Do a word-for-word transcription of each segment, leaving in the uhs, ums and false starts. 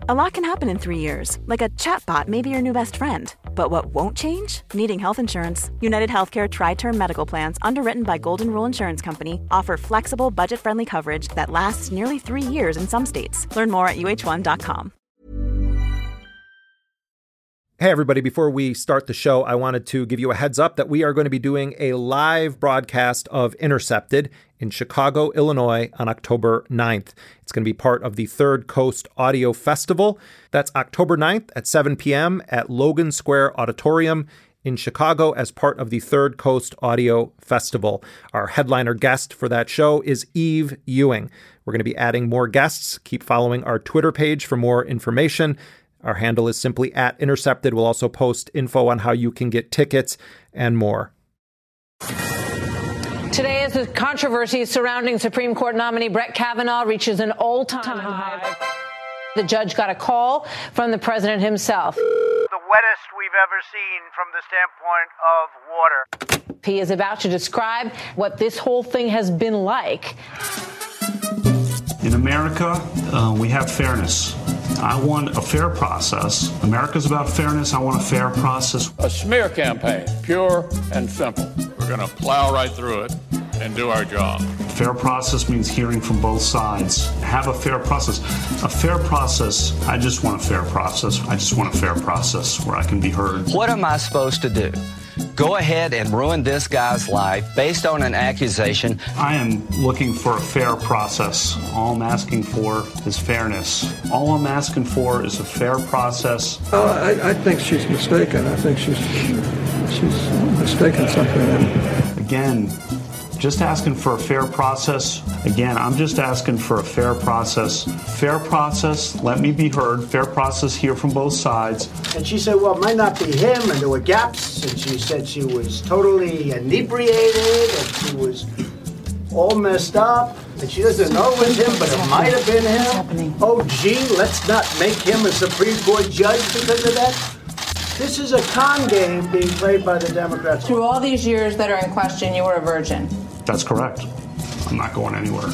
A lot can happen in three years, like a chatbot may be your new best friend. But what won't change? Needing health insurance. United Healthcare Tri-Term Medical Plans, underwritten by Golden Rule Insurance Company, offer flexible, budget-friendly coverage that lasts nearly three years in some states. Learn more at U H one dot com. Hey, everybody. Before we start the show, I wanted to give you a heads up that we are going to be doing a live broadcast of Intercepted in Chicago, Illinois on October ninth. It's going to be part of the Third Coast Audio Festival. That's October ninth at seven p.m. at Logan Square Auditorium in Chicago as part of the Third Coast Audio Festival. Our headliner guest for that show is Eve Ewing. We're going to be adding more guests. Keep following our Twitter page for more information. Our handle is simply at Intercepted. We'll also post info on how you can get tickets and more. Today, as the controversy surrounding Supreme Court nominee Brett Kavanaugh reaches an all-time high, the judge got a call from the president himself. The wettest we've ever seen from the standpoint of water. He is about to describe what this whole thing has been like. In America, uh, we have fairness. I want a fair process. America's about fairness. I want a fair process. A smear campaign, pure and simple. We're going to plow right through it and do our job. Fair process means hearing from both sides. Have a fair process. A fair process, I just want a fair process. I just want a fair process where I can be heard. What am I supposed to do? Go ahead and ruin this guy's life based on an accusation? I am looking for a fair process. All I'm asking for is fairness. All I'm asking for is a fair process. Oh, I, I think she's mistaken. I think she's she's mistaken something. Again, just asking for a fair process. Again, I'm just asking for a fair process. Fair process, let me be heard. Fair process, hear from both sides. And she said, well, it might not be him, and there were gaps, and she said she was totally inebriated, and she was all messed up, and she doesn't know it was him, but it might have been him. Oh, gee, let's not make him a Supreme Court judge because of that. This is a con game being played by the Democrats. Through all these years that are in question, you were a virgin. That's correct. I'm not going anywhere.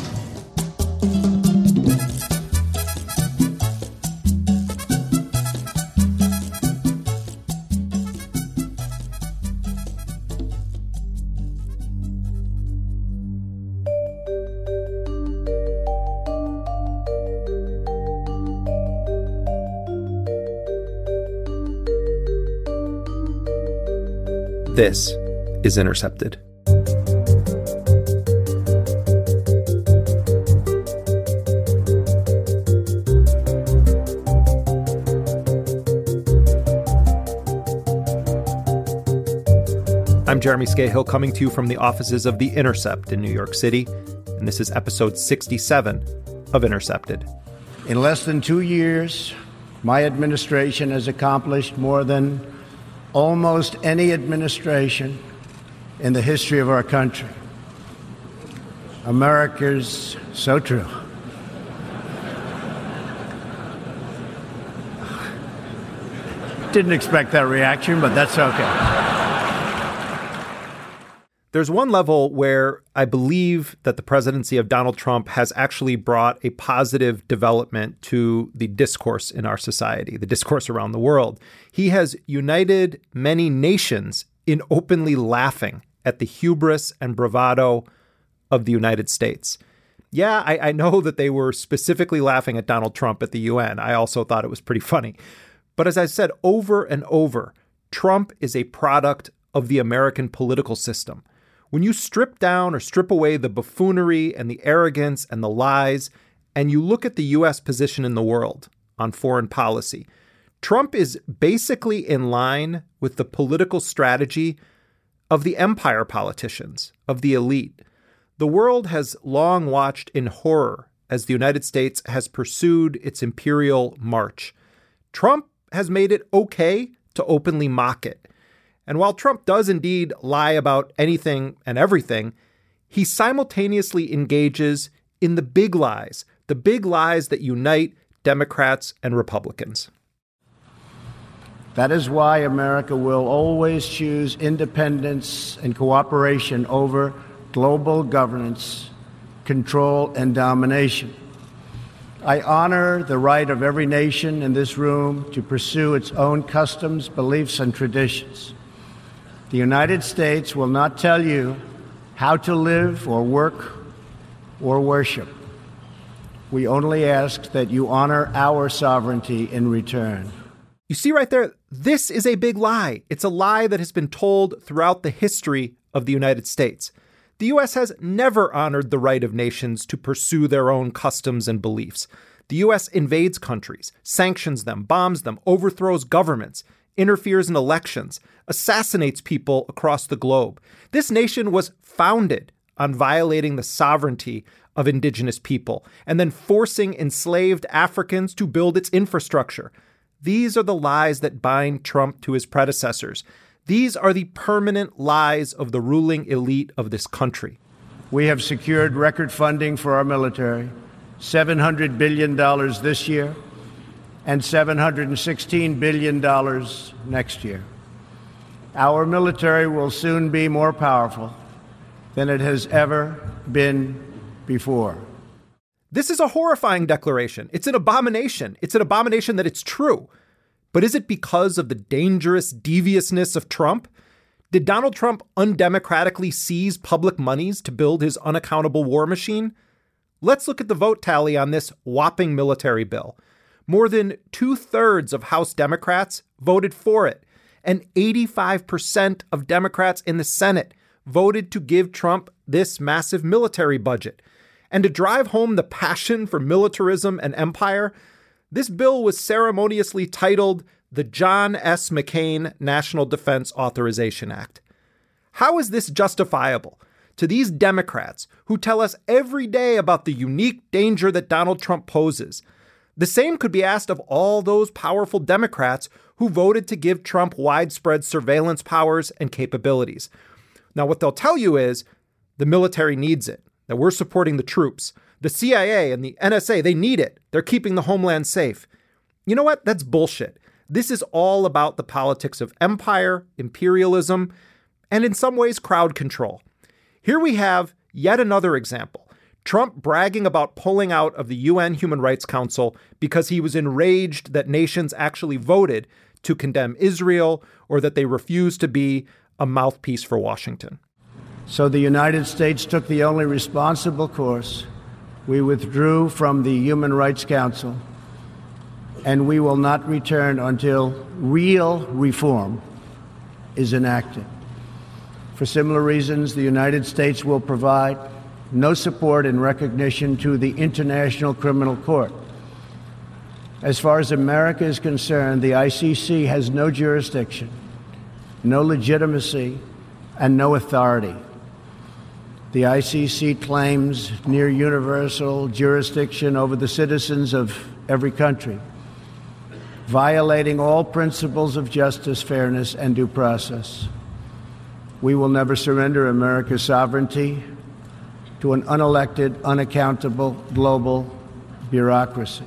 This is Intercepted. I'm Jeremy Scahill, coming to you from the offices of The Intercept in New York City, and this is episode sixty-seven of Intercepted. In less than two years, my administration has accomplished more than almost any administration in the history of our country. America's so true. Didn't expect that reaction, but that's okay. There's one level where I believe that the presidency of Donald Trump has actually brought a positive development to the discourse in our society, the discourse around the world. He has united many nations in openly laughing at the hubris and bravado of the United States. Yeah, I, I know that they were specifically laughing at Donald Trump at the U N. I also thought it was pretty funny. But as I said over and over, Trump is a product of the American political system. When you strip down or strip away the buffoonery and the arrogance and the lies, and you look at the U S position in the world on foreign policy, Trump is basically in line with the political strategy of the empire politicians, of the elite. The world has long watched in horror as the United States has pursued its imperial march. Trump has made it okay to openly mock it. And while Trump does indeed lie about anything and everything, he simultaneously engages in the big lies, the big lies that unite Democrats and Republicans. That is why America will always choose independence and cooperation over global governance, control, and domination. I honor the right of every nation in this room to pursue its own customs, beliefs, and traditions. The United States will not tell you how to live or work or worship. We only ask that you honor our sovereignty in return. You see right there, this is a big lie. It's a lie that has been told throughout the history of the United States. The U S has never honored the right of nations to pursue their own customs and beliefs. The U S invades countries, sanctions them, bombs them, overthrows governments, interferes in elections, assassinates people across the globe. This nation was founded on violating the sovereignty of indigenous people and then forcing enslaved Africans to build its infrastructure. These are the lies that bind Trump to his predecessors. These are the permanent lies of the ruling elite of this country. We have secured record funding for our military, seven hundred billion dollars this year and seven hundred sixteen billion dollars next year. Our military will soon be more powerful than it has ever been before. This is a horrifying declaration. It's an abomination. It's an abomination that it's true. But is it because of the dangerous deviousness of Trump? Did Donald Trump undemocratically seize public monies to build his unaccountable war machine? Let's look at the vote tally on this whopping military bill. More than two-thirds of House Democrats voted for it, and eighty-five percent of Democrats in the Senate voted to give Trump this massive military budget. And to drive home the passion for militarism and empire, this bill was ceremoniously titled the John S. McCain National Defense Authorization Act. How is this justifiable to these Democrats who tell us every day about the unique danger that Donald Trump poses? The same could be asked of all those powerful Democrats who voted to give Trump widespread surveillance powers and capabilities. Now, what they'll tell you is the military needs it, that we're supporting the troops. The C I A and the N S A, they need it. They're keeping the homeland safe. You know what? That's bullshit. This is all about the politics of empire, imperialism, and in some ways, crowd control. Here we have yet another example. Trump bragging about pulling out of the U N Human Rights Council because he was enraged that nations actually voted to condemn Israel or that they refused to be a mouthpiece for Washington. So the United States took the only responsible course. We withdrew from the Human Rights Council, and we will not return until real reform is enacted. For similar reasons, the United States will provide no support and recognition to the International Criminal Court. As far as America is concerned, the I C C has no jurisdiction, no legitimacy, and no authority. The I C C claims near universal jurisdiction over the citizens of every country, violating all principles of justice, fairness, and due process. We will never surrender America's sovereignty to an unelected, unaccountable global bureaucracy.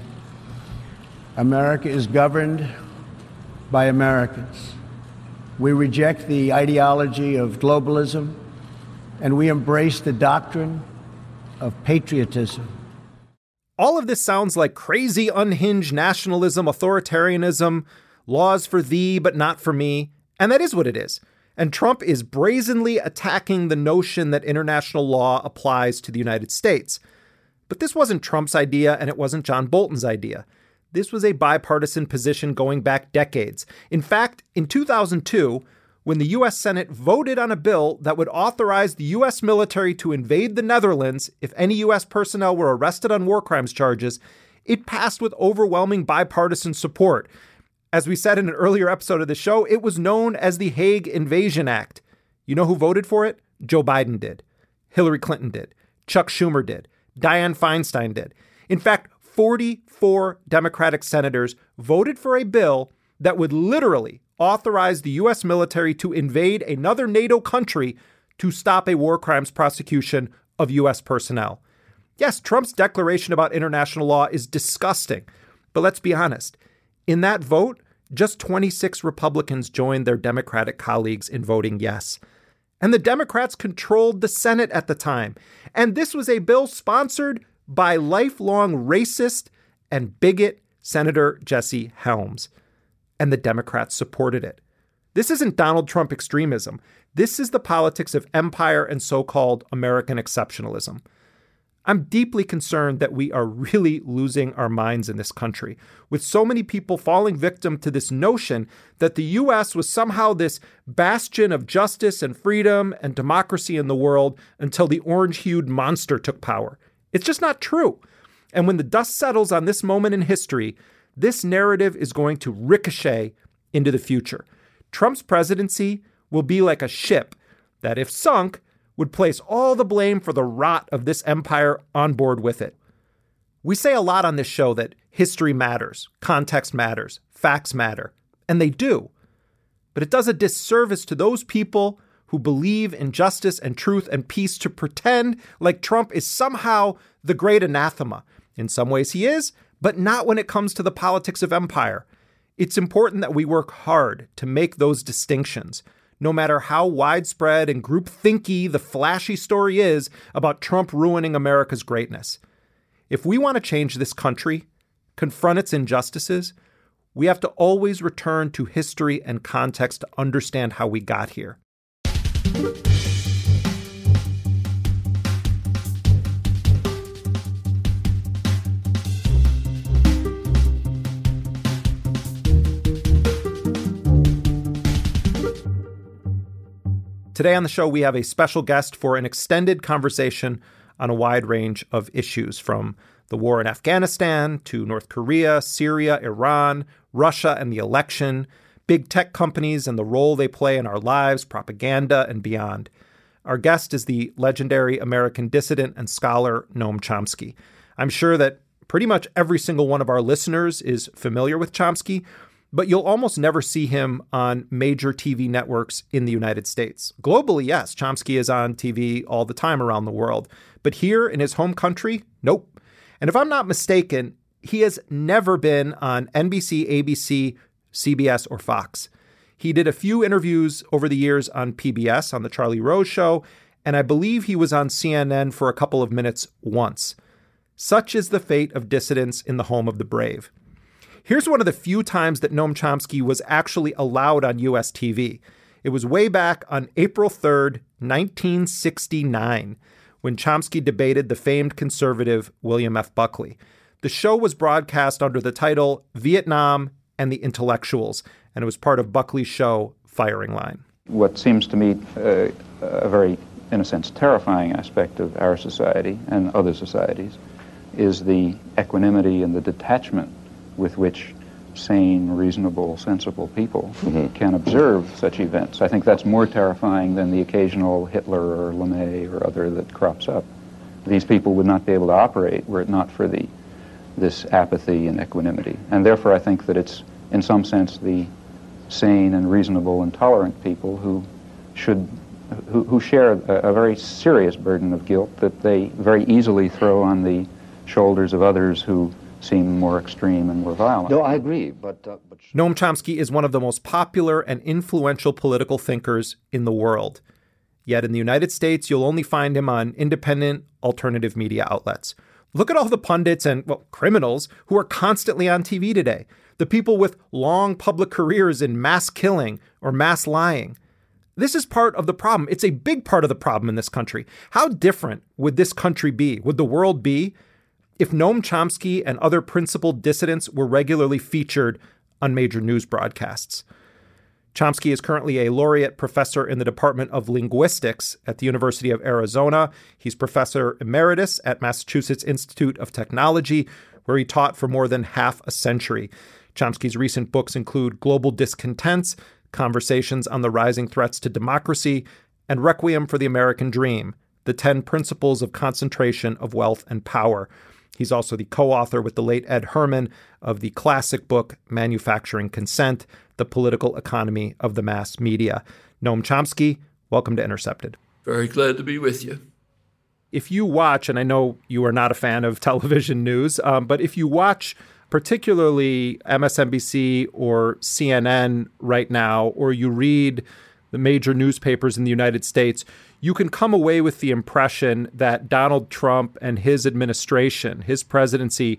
America is governed by Americans. We reject the ideology of globalism, and we embrace the doctrine of patriotism. All of this sounds like crazy, unhinged nationalism, authoritarianism, laws for thee but not for me, and that is what it is. And Trump is brazenly attacking the notion that international law applies to the United States. But this wasn't Trump's idea, and it wasn't John Bolton's idea. This was a bipartisan position going back decades. In fact, in two thousand two, when the U S Senate voted on a bill that would authorize the U S military to invade the Netherlands if any U S personnel were arrested on war crimes charges, it passed with overwhelming bipartisan support. As we said in an earlier episode of the show, it was known as the Hague Invasion Act. You know who voted for it? Joe Biden did. Hillary Clinton did. Chuck Schumer did. Dianne Feinstein did. In fact, forty-four Democratic senators voted for a bill that would literally authorize the U S military to invade another NATO country to stop a war crimes prosecution of U S personnel. Yes, Trump's declaration about international law is disgusting, but let's be honest. In that vote, just twenty-six Republicans joined their Democratic colleagues in voting yes. And the Democrats controlled the Senate at the time. And this was a bill sponsored by lifelong racist and bigot Senator Jesse Helms. And the Democrats supported it. This isn't Donald Trump extremism. This is the politics of empire and so-called American exceptionalism. I'm deeply concerned that we are really losing our minds in this country, with so many people falling victim to this notion that the U S was somehow this bastion of justice and freedom and democracy in the world until the orange-hued monster took power. It's just not true. And when the dust settles on this moment in history, this narrative is going to ricochet into the future. Trump's presidency will be like a ship that, if sunk, would place all the blame for the rot of this empire on board with it. We say a lot on this show that history matters, context matters, facts matter, and they do. But it does a disservice to those people who believe in justice and truth and peace to pretend like Trump is somehow the great anathema. In some ways he is, but not when it comes to the politics of empire. It's important that we work hard to make those distinctions, no matter how widespread and groupthinky the flashy story is about Trump ruining America's greatness. If we want to change this country, confront its injustices, we have to always return to history and context to understand how we got here. Today on the show, we have a special guest for an extended conversation on a wide range of issues, from the war in Afghanistan to North Korea, Syria, Iran, Russia and the election, big tech companies and the role they play in our lives, propaganda, and beyond. Our guest is the legendary American dissident and scholar Noam Chomsky. I'm sure that pretty much every single one of our listeners is familiar with Chomsky, but you'll almost never see him on major T V networks in the United States. Globally, yes, Chomsky is on T V all the time around the world. But here in his home country, nope. And if I'm not mistaken, he has never been on N B C, A B C, C B S, or Fox. He did a few interviews over the years on P B S, on The Charlie Rose Show, and I believe he was on C N N for a couple of minutes once. Such is the fate of dissidents in the home of the brave. Here's one of the few times that Noam Chomsky was actually allowed on U S T V. It was way back on April third, nineteen sixty-nine, when Chomsky debated the famed conservative William F. Buckley. The show was broadcast under the title Vietnam and the Intellectuals, and it was part of Buckley's show Firing Line. What seems to me uh, a very, in a sense, terrifying aspect of our society and other societies is the equanimity and the detachment with which sane, reasonable, sensible people mm-hmm. can observe such events. I think that's more terrifying than the occasional Hitler or LeMay or other that crops up. These people would not be able to operate were it not for the this apathy and equanimity. And therefore I think that it's, in some sense, the sane and reasonable and tolerant people who should who, who share a, a very serious burden of guilt that they very easily throw on the shoulders of others who seem more extreme and more violent. No, I agree, but... Uh, but... Noam Chomsky is one of the most popular and influential political thinkers in the world. Yet in the United States, you'll only find him on independent alternative media outlets. Look at all the pundits and, well, criminals who are constantly on T V today. The people with long public careers in mass killing or mass lying. This is part of the problem. It's a big part of the problem in this country. How different would this country be? Would the world be if Noam Chomsky and other principled dissidents were regularly featured on major news broadcasts? Chomsky is currently a laureate professor in the Department of Linguistics at the University of Arizona. He's professor emeritus at Massachusetts Institute of Technology, where he taught for more than half a century. Chomsky's recent books include Global Discontents, Conversations on the Rising Threats to Democracy, and Requiem for the American Dream, The Ten Principles of Concentration of Wealth and Power. He's also the co-author with the late Ed Herman of the classic book Manufacturing Consent, The Political Economy of the Mass Media. Noam Chomsky, welcome to Intercepted. Very glad to be with you. If you watch, and I know you are not a fan of television news, um, but if you watch particularly M S N B C or C N N right now, or you read the major newspapers in the United States, you can come away with the impression that Donald Trump and his administration, his presidency,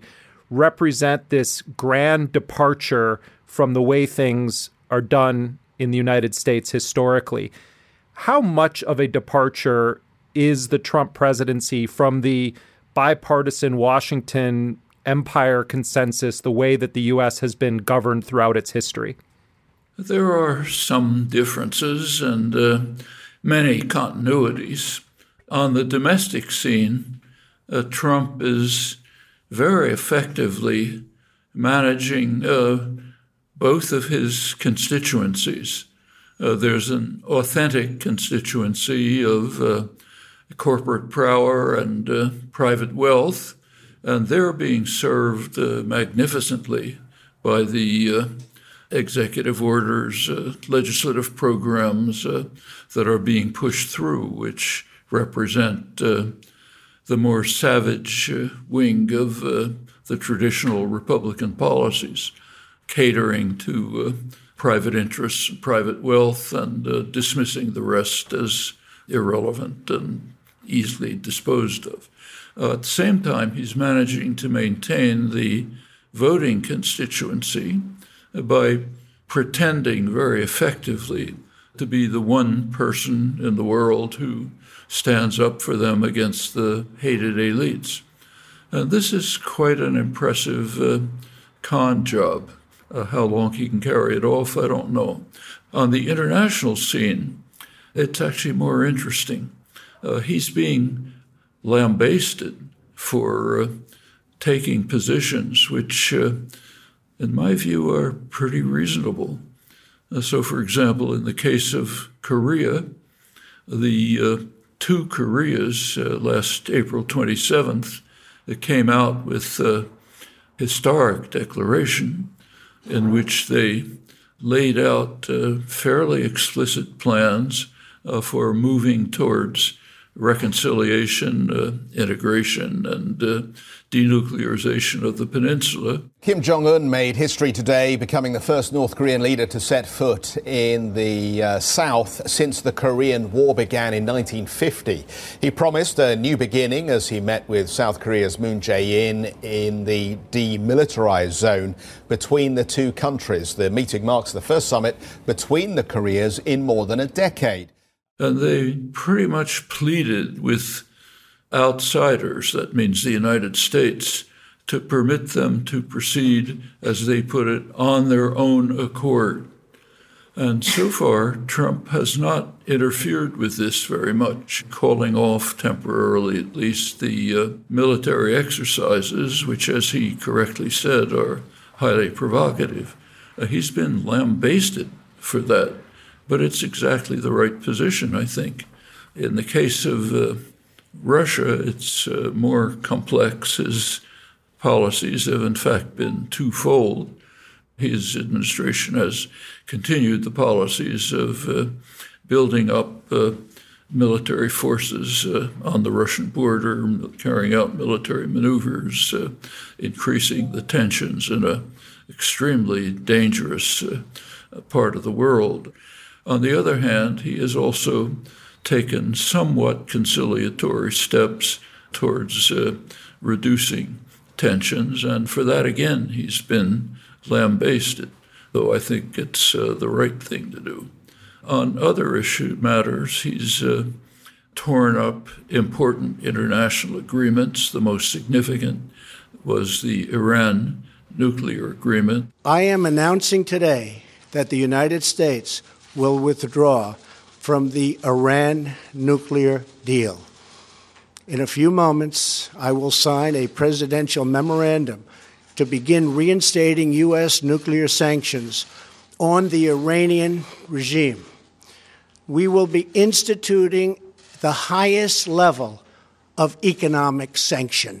represent this grand departure from the way things are done in the United States historically. How much of a departure is the Trump presidency from the bipartisan Washington empire consensus, the way that the U S has been governed throughout its history? There are some differences and uh, many continuities. On the domestic scene, uh, Trump is very effectively managing uh, both of his constituencies. Uh, there's an authentic constituency of uh, corporate power and uh, private wealth, and they're being served uh, magnificently by the uh, executive orders, uh, legislative programs uh, that are being pushed through, which represent uh, the more savage uh, wing of uh, the traditional Republican policies, catering to uh, private interests and private wealth and uh, dismissing the rest as irrelevant and easily disposed of. Uh, at the same time, he's managing to maintain the voting constituency by pretending very effectively to be the one person in the world who stands up for them against the hated elites. And this is quite an impressive uh, con job. Uh, how long he can carry it off, I don't know. On the international scene, it's actually more interesting. Uh, he's being lambasted for uh, taking positions which, uh, in my view, are pretty reasonable. Uh, so, for example, in the case of Korea, the uh, two Koreas uh, last April twenty-seventh that came out with a historic declaration in which they laid out uh, fairly explicit plans uh, for moving towards reconciliation, uh, integration, and uh, denuclearization of the peninsula. Kim Jong-un made history today, becoming the first North Korean leader to set foot in the uh, South since the Korean War began in nineteen fifty. He promised a new beginning as he met with South Korea's Moon Jae-in in the demilitarized zone between the two countries. The meeting marks the first summit between the Koreas in more than a decade. And they pretty much pleaded with outsiders, that means the United States, to permit them to proceed, as they put it, on their own accord. And so far, Trump has not interfered with this very much, calling off temporarily at least the uh, military exercises, which, as he correctly said, are highly provocative. Uh, he's been lambasted for that. But it's exactly the right position, I think. In the case of uh, Russia, it's uh, more complex. His policies have, in fact, been twofold. His administration has continued the policies of uh, building up uh, military forces uh, on the Russian border, carrying out military maneuvers, uh, increasing the tensions in an extremely dangerous uh, part of the world. On the other hand, he has also taken somewhat conciliatory steps towards uh, reducing tensions, and for that, again, he's been lambasted, though I think it's uh, the right thing to do. On other issue matters, he's uh, torn up important international agreements. The most significant was the Iran nuclear agreement. I am announcing today that the United States will withdraw from the Iran nuclear deal. In a few moments, I will sign a presidential memorandum to begin reinstating U S nuclear sanctions on the Iranian regime. We will be instituting the highest level of economic sanction.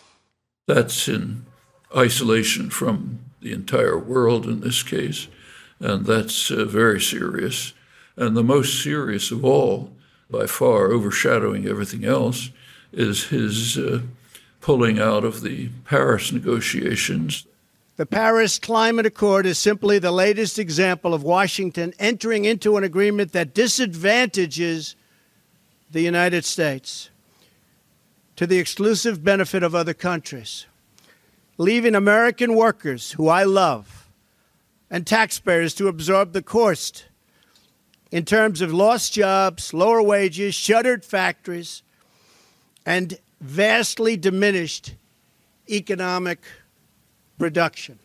That's in isolation from the entire world in this case. And that's uh, very serious. And the most serious of all, by far overshadowing everything else, is his uh, pulling out of the Paris negotiations. The Paris Climate Accord is simply the latest example of Washington entering into an agreement that disadvantages the United States to the exclusive benefit of other countries. leaving American workers, who I love, and taxpayers to absorb the cost in terms of lost jobs, lower wages, shuttered factories, and vastly diminished economic production.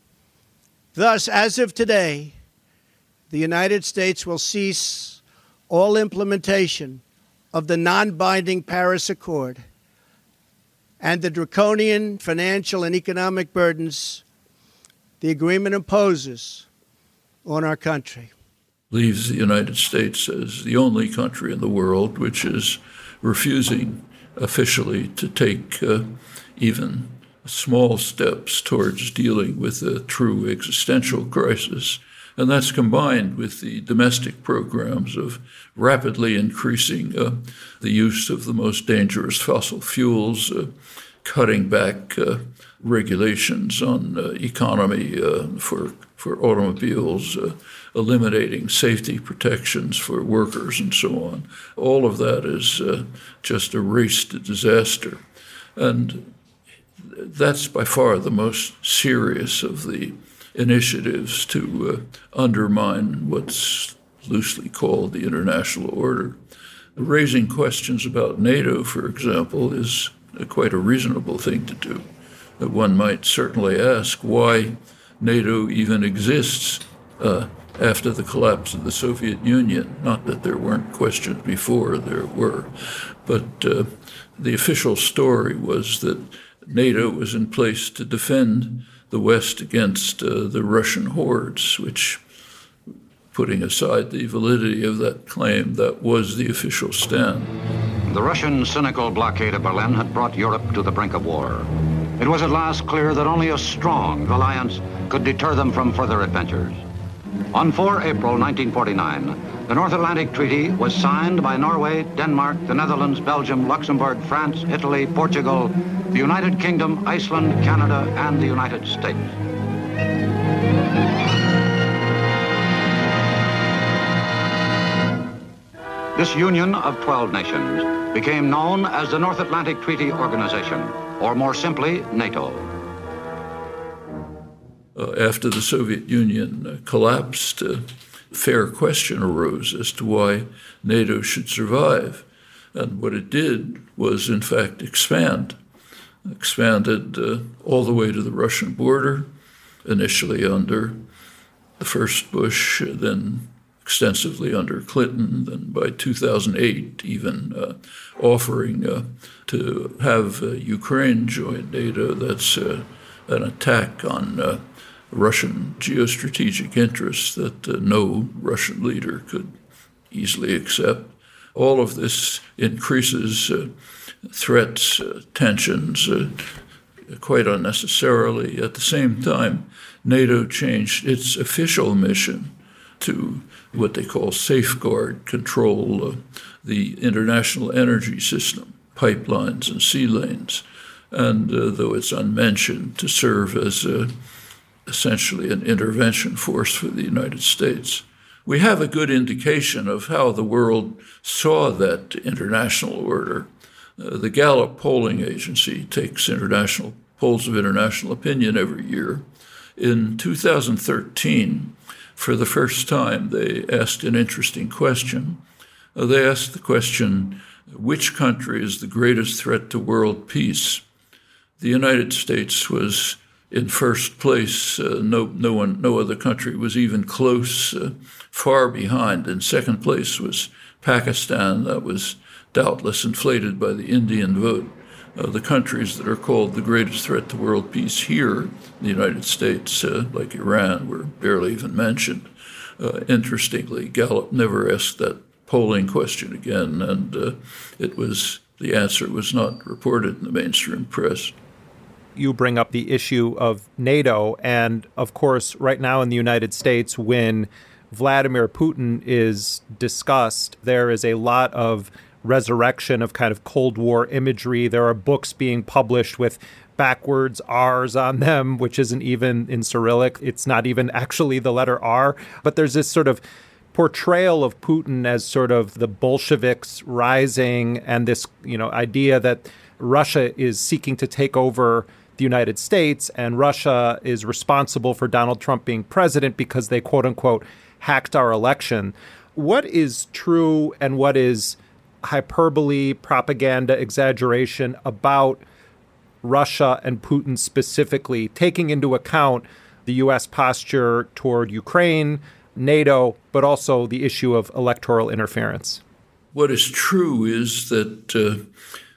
Thus, as of today, the United States will cease all implementation of the non-binding Paris Accord and the draconian financial and economic burdens the agreement imposes on our country. Leaves the United States as the only country in the world which is refusing officially to take uh, even small steps towards dealing with a true existential crisis. And that's combined with the domestic programs of rapidly increasing uh, the use of the most dangerous fossil fuels, uh, cutting back uh, regulations on uh, economy uh, for, for automobiles, uh, eliminating safety protections for workers and so on. All of that is uh, just a race to disaster. And that's by far the most serious of the initiatives to uh, undermine what's loosely called the international order. Raising questions about NATO, for example, is a, quite a reasonable thing to do. That one might certainly ask why NATO even exists uh, after the collapse of the Soviet Union. Not that there weren't questions before, there were. But uh, the official story was that NATO was in place to defend the West against uh, the Russian hordes, which, putting aside the validity of that claim, that was the official stand. The Russian cynical blockade of Berlin had brought Europe to the brink of war. It was at last clear that only a strong alliance could deter them from further adventures. On the fourth of April nineteen forty-nine, the North Atlantic Treaty was signed by Norway, Denmark, the Netherlands, Belgium, Luxembourg, France, Italy, Portugal, the United Kingdom, Iceland, Canada, and the United States. This union of twelve nations became known as the North Atlantic Treaty Organization, or more simply, NATO. Uh, after the Soviet Union uh, collapsed, a fair question arose as to why NATO should survive. And what it did was, in fact, expand. Expanded uh, all the way to the Russian border, initially under the first Bush, then extensively under Clinton, then by two thousand eight even uh, offering uh, to have uh, Ukraine join NATO. That's uh, an attack on uh, Russian geostrategic interests that uh, no Russian leader could easily accept. All of this increases uh, threats, uh, tensions, uh, quite unnecessarily. At the same time, NATO changed its official mission to what they call safeguard, control uh, the international energy system, pipelines and sea lanes, and uh, though it's unmentioned, to serve as uh, essentially an intervention force for the United States. We have a good indication of how the world saw that international order. Uh, the Gallup polling agency takes international polls of international opinion every year. In two thousand thirteen, for the first time, they asked an interesting question. Uh, they asked the question, which country is the greatest threat to world peace? The United States was in first place. Uh, no, no one, no other country was even close, uh, far behind. In second place was Pakistan. That was doubtless inflated by the Indian vote. Uh, the countries that are called the greatest threat to world peace here in the United States, uh, like Iran, were barely even mentioned. Uh, interestingly, Gallup never asked that polling question again, and uh, it was the answer was not reported in the mainstream press. You bring up the issue of NATO, and of course, right now in the United States, when Vladimir Putin is discussed, there is a lot of resurrection of kind of Cold War imagery. There are books being published with backwards R's on them, which isn't even in Cyrillic. It's not even actually the letter R. But there's this sort of portrayal of Putin as sort of the Bolsheviks rising, and this, you know, idea that Russia is seeking to take over the United States, and Russia is responsible for Donald Trump being president because they, quote unquote, hacked our election. What is true and what is hyperbole, propaganda, exaggeration about Russia and Putin specifically, taking into account the U S posture toward Ukraine, NATO, but also the issue of electoral interference? What is true is that uh,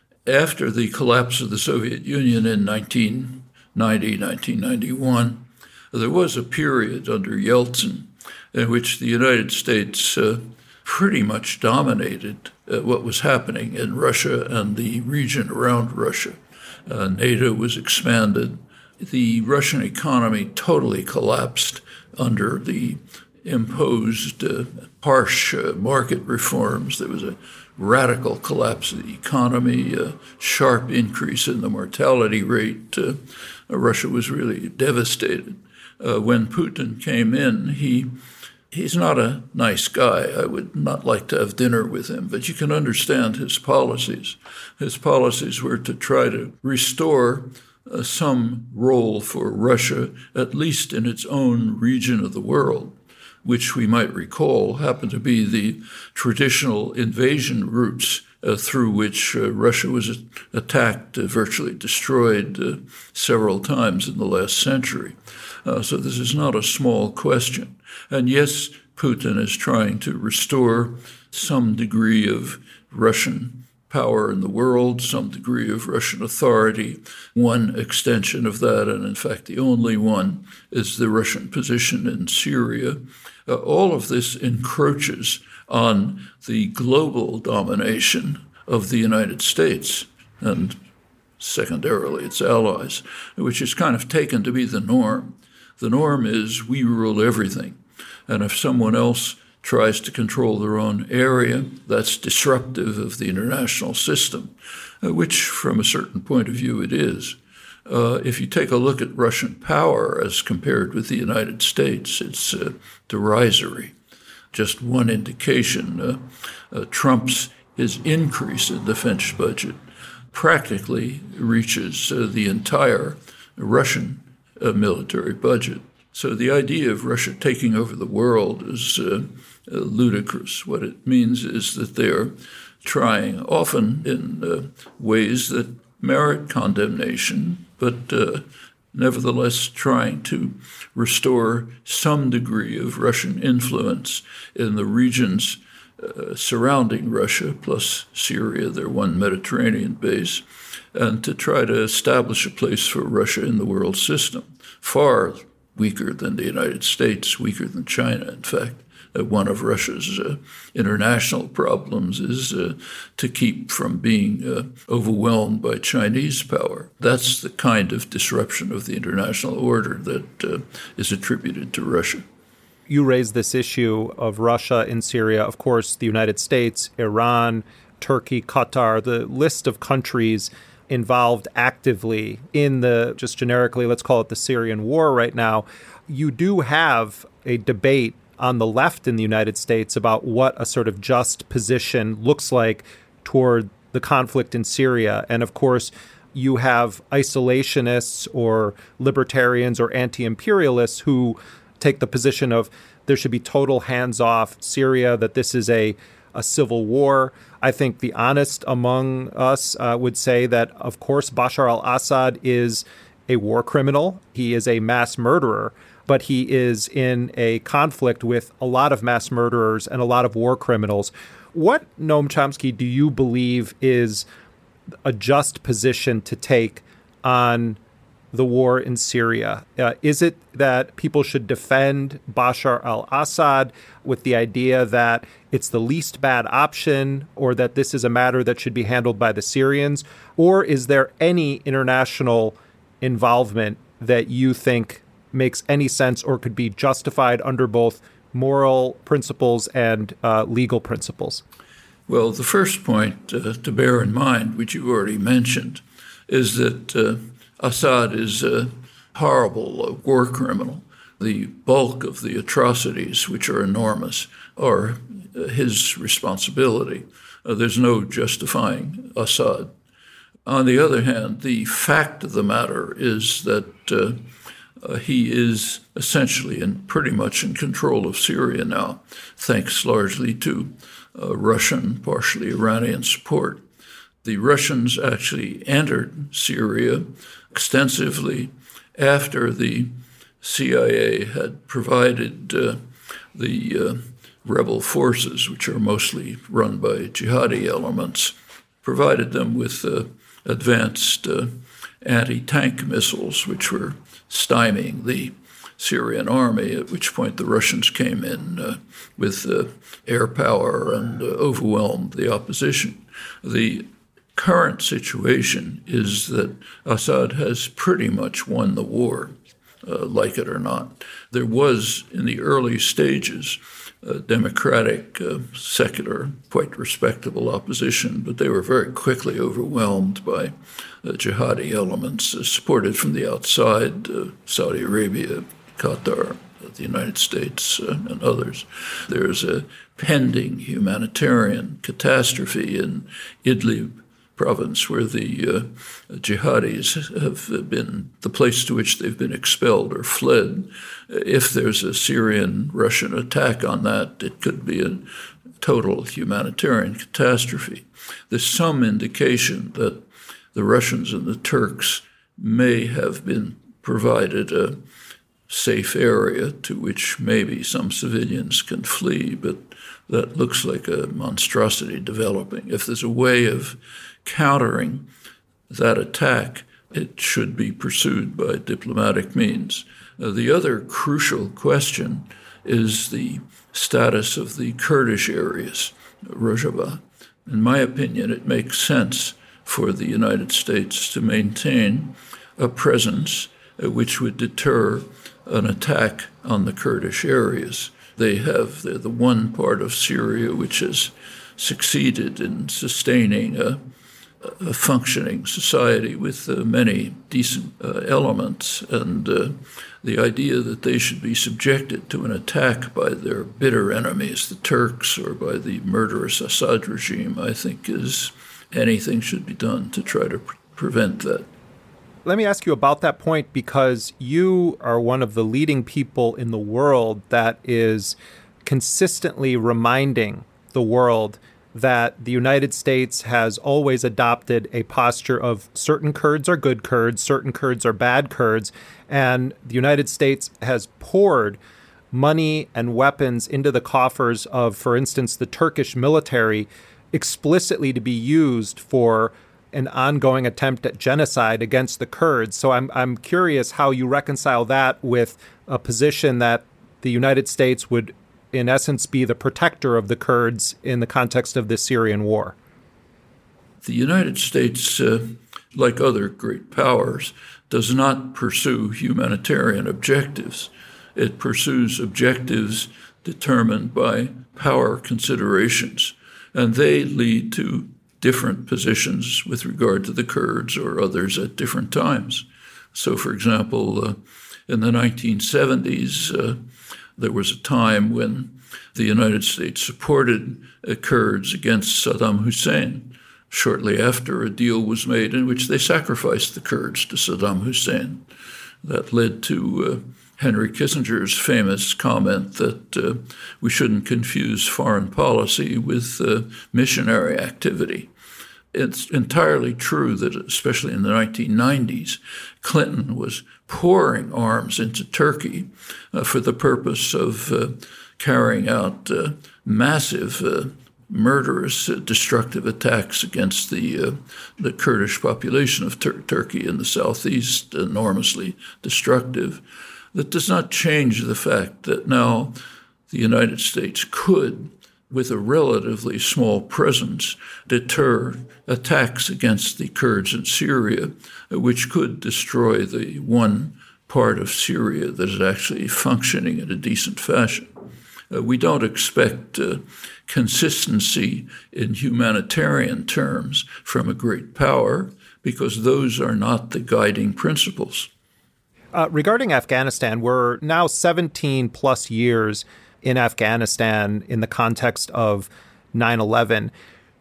after the collapse of the Soviet Union in nineteen ninety, nineteen ninety-one, there was a period under Yeltsin in which the United States uh, pretty much dominated uh, what was happening in Russia and the region around Russia. Uh, NATO was expanded. The Russian economy totally collapsed under the imposed uh, harsh uh, market reforms. There was a radical collapse of the economy, a sharp increase in the mortality rate. Uh, Russia was really devastated. Uh, when Putin came in, he he's not a nice guy. I would not like to have dinner with him, but you can understand his policies. His policies were to try to restore uh, some role for Russia, at least in its own region of the world, which we might recall happened to be the traditional invasion routes uh, through which uh, Russia was attacked, uh, virtually destroyed uh, several times in the last century. Uh, so this is not a small question. And yes, Putin is trying to restore some degree of Russian power in the world, some degree of Russian authority. One extension of that, and in fact the only one, is the Russian position in Syria. Uh, all of this encroaches on the global domination of the United States and secondarily its allies, which is kind of taken to be the norm. The norm is we rule everything. And if someone else tries to control their own area, that's disruptive of the international system, uh, which from a certain point of view it is. Uh, if you take a look at Russian power as compared with the United States, it's uh, derisory. Just one indication, uh, uh, Trump's his increase in defense budget practically reaches uh, the entire Russian uh, military budget. So the idea of Russia taking over the world is uh, uh, ludicrous. What it means is that they're trying, often in uh, ways that merit condemnation, but uh, nevertheless trying to restore some degree of Russian influence in the regions uh, surrounding Russia, plus Syria, their one Mediterranean base, and to try to establish a place for Russia in the world system, far weaker than the United States, weaker than China, in fact. Uh, one of Russia's uh, international problems is uh, to keep from being uh, overwhelmed by Chinese power. That's the kind of disruption of the international order that uh, is attributed to Russia. You raised this issue of Russia in Syria, of course, the United States, Iran, Turkey, Qatar, the list of countries involved actively in the, just generically, let's call it the Syrian war right now. You do have a debate on the left in the United States about what a sort of just position looks like toward the conflict in Syria. And of course, you have isolationists or libertarians or anti-imperialists who take the position of there should be total hands-off Syria, that this is a, a civil war. I think the honest among us uh, would say that, of course, Bashar al-Assad is a war criminal. He is a mass murderer, but he is in a conflict with a lot of mass murderers and a lot of war criminals. What, Noam Chomsky, do you believe is a just position to take on the war in Syria? Uh, is it that people should defend Bashar al-Assad with the idea that it's the least bad option, or that this is a matter that should be handled by the Syrians? Or is there any international involvement that you think makes any sense or could be justified under both moral principles and uh, legal principles? Well, the first point uh, to bear in mind, which you already mentioned, is that uh, Assad is a horrible uh, war criminal. The bulk of the atrocities, which are enormous, are uh, his responsibility. Uh, there's no justifying Assad. On the other hand, the fact of the matter is that uh, uh, he is essentially and pretty much in control of Syria now, thanks largely to uh, Russian, partially Iranian support. The Russians actually entered Syria extensively after the C I A had provided uh, the uh, rebel forces, which are mostly run by jihadi elements, provided them with uh, advanced uh, anti-tank missiles, which were stymieing the Syrian army, at which point the Russians came in uh, with uh, air power and uh, overwhelmed the opposition. The current situation is that Assad has pretty much won the war, uh, like it or not. There was, in the early stages, a democratic, uh, secular, quite respectable opposition, but they were very quickly overwhelmed by uh, jihadi elements uh, supported from the outside, uh, Saudi Arabia, Qatar, the United States, uh, and others. There's a pending humanitarian catastrophe in Idlib province where the uh, jihadis have been, the place to which they've been expelled or fled. If there's a Syrian-Russian attack on that, it could be a total humanitarian catastrophe. There's some indication that the Russians and the Turks may have been provided a safe area to which maybe some civilians can flee, but that looks like a monstrosity developing. If there's a way of countering that attack, it should be pursued by diplomatic means. Uh, the other crucial question is the status of the Kurdish areas, Rojava. In my opinion, it makes sense for the United States to maintain a presence uh, which would deter an attack on the Kurdish areas. They have, they're the one part of Syria which has succeeded in sustaining a, a functioning society with uh, many decent uh, elements, and uh, the idea that they should be subjected to an attack by their bitter enemies, the Turks, or by the murderous Assad regime, I think is anything should be done to try to pre- prevent that. Let me ask you about that point, because you are one of the leading people in the world that is consistently reminding the world that the United States has always adopted a posture of certain Kurds are good Kurds, certain Kurds are bad Kurds, and the United States has poured money and weapons into the coffers of, for instance, the Turkish military explicitly to be used for an ongoing attempt at genocide against the Kurds. So I'm I'm curious how you reconcile that with a position that the United States would, in essence, be the protector of the Kurds in the context of the Syrian war. The United States, uh, like other great powers, does not pursue humanitarian objectives. It pursues objectives determined by power considerations, and they lead to different positions with regard to the Kurds or others at different times. So, for example, uh, in the nineteen seventies, uh, there was a time when the United States supported uh, Kurds against Saddam Hussein. Shortly after, a deal was made in which they sacrificed the Kurds to Saddam Hussein. That led to uh, Henry Kissinger's famous comment that uh, we shouldn't confuse foreign policy with uh, missionary activity. It's entirely true that, especially in the nineteen nineties, Clinton was pouring arms into Turkey uh, for the purpose of uh, carrying out uh, massive, uh, murderous, uh, destructive attacks against the uh, the Kurdish population of Tur- Turkey in the southeast, enormously destructive. That does not change the fact that now the United States could, with a relatively small presence, deter attacks against the Kurds in Syria, which could destroy the one part of Syria that is actually functioning in a decent fashion. Uh, we don't expect uh, consistency in humanitarian terms from a great power, because those are not the guiding principles. Uh, regarding Afghanistan, we're now seventeen plus years in Afghanistan in the context of nine eleven.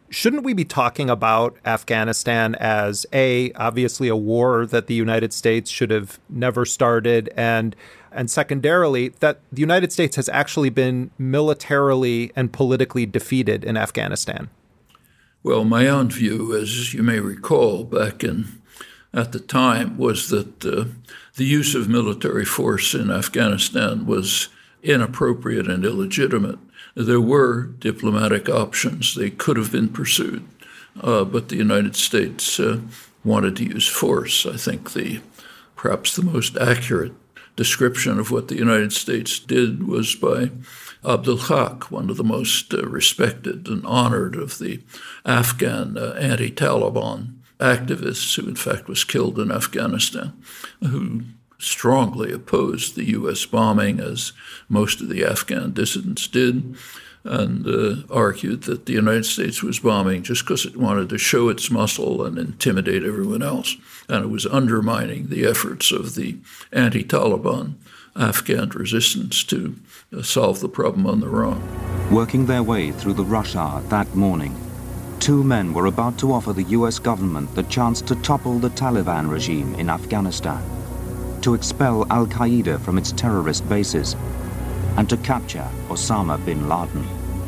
Shouldn't we be talking about Afghanistan as, A, obviously a war that the United States should have never started, and and secondarily, that the United States has actually been militarily and politically defeated in Afghanistan? Well, my own view, as you may recall, back in at the time, was that uh, the use of military force in Afghanistan was inappropriate and illegitimate. There were diplomatic options. They could have been pursued, uh, but the United States uh, wanted to use force. I think the perhaps the most accurate description of what the United States did was by Abdul Haq, one of the most uh, respected and honored of the Afghan uh, anti-Taliban activists, who in fact was killed in Afghanistan, who strongly opposed the U S bombing, as most of the Afghan dissidents did, and uh, argued that the United States was bombing just because it wanted to show its muscle and intimidate everyone else, and it was undermining the efforts of the anti-Taliban Afghan resistance to uh, solve the problem on their own. Working their way through the rush hour that morning, two men were about to offer the U S government the chance to topple the Taliban regime in Afghanistan, to expel al-Qaeda from its terrorist bases, and to capture Osama bin Laden.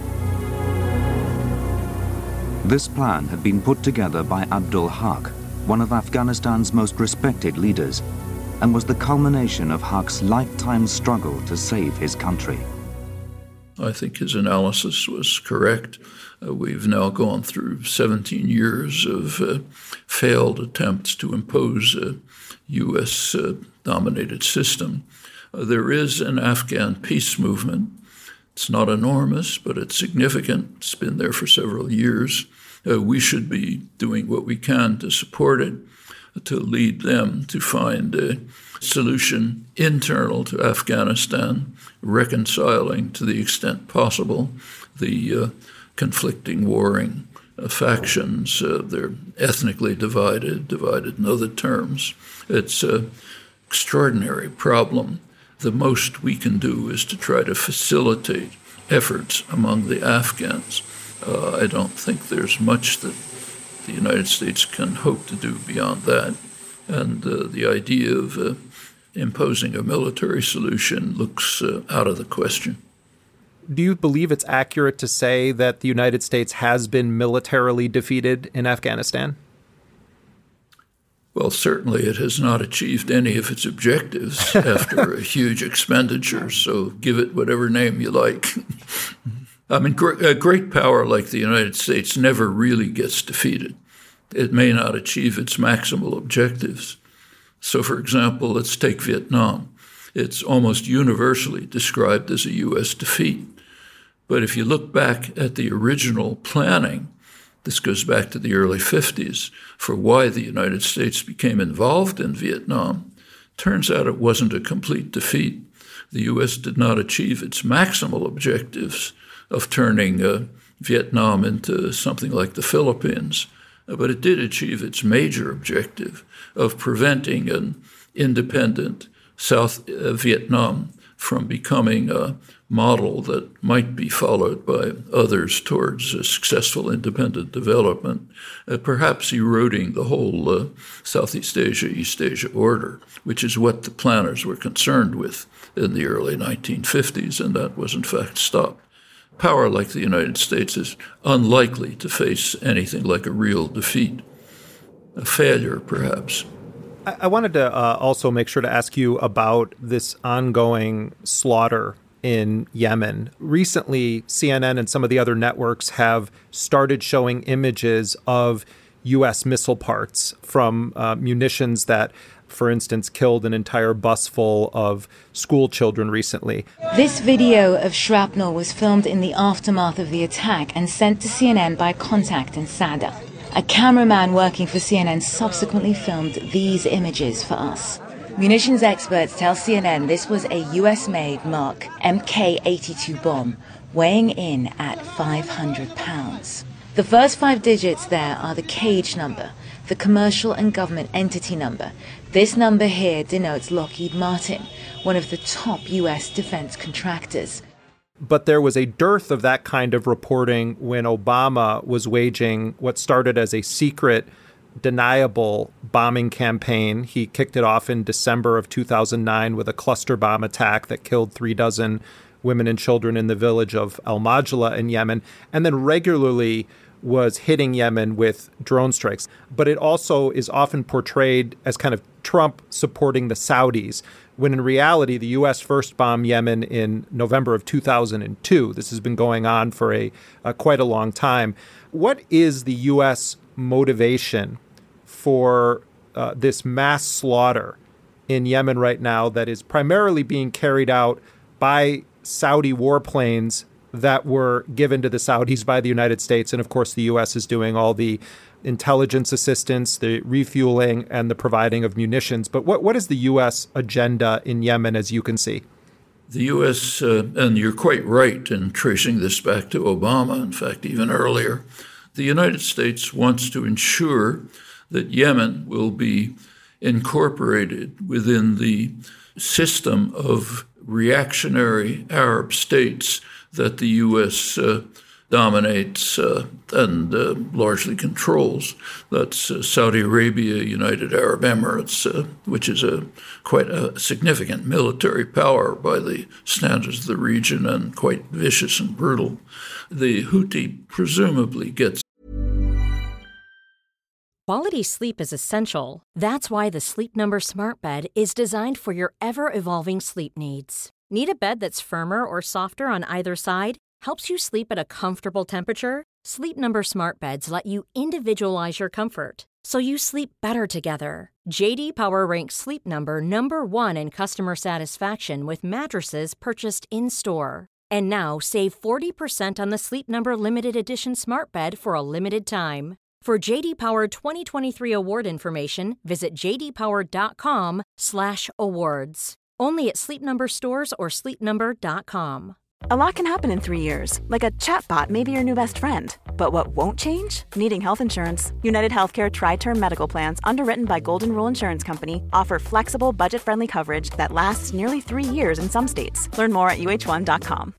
This plan had been put together by Abdul Haq, one of Afghanistan's most respected leaders, and was the culmination of Haq's lifetime struggle to save his country. I think his analysis was correct. Uh, we've now gone through seventeen years of uh, failed attempts to impose a U S uh, dominated system. Uh, there is an Afghan peace movement. It's not enormous, but it's significant. It's been there for several years. Uh, we should be doing what we can to support it, to lead them to find a solution internal to Afghanistan, reconciling to the extent possible the uh, conflicting, warring uh, factions. Uh, they're ethnically divided, divided in other terms. It's an extraordinary problem. The most we can do is to try to facilitate efforts among the Afghans. Uh, I don't think there's much that the United States can hope to do beyond that. And uh, the idea of uh, imposing a military solution looks uh, out of the question. Do you believe it's accurate to say that the United States has been militarily defeated in Afghanistan? Well, certainly it has not achieved any of its objectives after a huge expenditure, so give it whatever name you like. I mean, a great power like the United States never really gets defeated. It may not achieve its maximal objectives. So, for example, let's take Vietnam. It's almost universally described as a U S defeat. But if you look back at the original planning, this goes back to the early fifties, for why the United States became involved in Vietnam, turns out it wasn't a complete defeat. The U S did not achieve its maximal objectives of turning uh, Vietnam into something like the Philippines, but it did achieve its major objective of preventing an independent South uh, Vietnam from becoming a model that might be followed by others towards a successful independent development, uh, perhaps eroding the whole uh, Southeast Asia, East Asia order, which is what the planners were concerned with in the early nineteen fifties, and that was in fact stopped. Power like the United States is unlikely to face anything like a real defeat, a failure perhaps. I wanted to uh, also make sure to ask you about this ongoing slaughter in Yemen. Recently, C N N and some of the other networks have started showing images of U S missile parts from uh, munitions that, for instance, killed an entire bus full of school children recently. This video of shrapnel was filmed in the aftermath of the attack and sent to C N N by contact in Sada. A cameraman working for C N N subsequently filmed these images for us. Munitions experts tell C N N this was a U S-made Mark M K eighty-two bomb, weighing in at five hundred pounds. The first five digits there are the cage number, the commercial and government entity number. This number here denotes Lockheed Martin, one of the top U S defense contractors. But there was a dearth of that kind of reporting when Obama was waging what started as a secret, deniable bombing campaign. He kicked it off in December of two thousand nine with a cluster bomb attack that killed three dozen women and children in the village of Al-Majla in Yemen, and then regularly was hitting Yemen with drone strikes. But it also is often portrayed as kind of Trump supporting the Saudis, when in reality, the U S first bombed Yemen in November of two thousand two. This has been going on for a, a quite a long time. What is the U S motivation for uh, this mass slaughter in Yemen right now that is primarily being carried out by Saudi warplanes that were given to the Saudis by the United States? And of course, the U S is doing all the intelligence assistance, the refueling, and the providing of munitions. But what, what is the U S agenda in Yemen, as you can see? The U S, uh, and you're quite right in tracing this back to Obama, in fact, even earlier, the United States wants to ensure that Yemen will be incorporated within the system of reactionary Arab states that the U S uh, dominates uh, and uh, largely controls. That's uh, Saudi Arabia, United Arab Emirates, uh, which is a quite a significant military power by the standards of the region and quite vicious and brutal. The Houthi presumably gets. Quality sleep is essential. That's why the Sleep Number Smart Bed is designed for your ever-evolving sleep needs. Need a bed that's firmer or softer on either side? Helps you sleep at a comfortable temperature? Sleep Number Smart Beds let you individualize your comfort, so you sleep better together. J D Power ranks Sleep Number number one in customer satisfaction with mattresses purchased in-store. And now save forty percent on the Sleep Number Limited Edition Smart Bed for a limited time. For J D Power twenty twenty-three award information, visit j d power dot com slash awards. Only at Sleep Number stores or sleep number dot com. A lot can happen in three years, like a chatbot may be your new best friend. But what won't change? Needing health insurance. United Healthcare Tri-Term Medical Plans, underwritten by Golden Rule Insurance Company, offer flexible, budget-friendly coverage that lasts nearly three years in some states. Learn more at u h one dot com.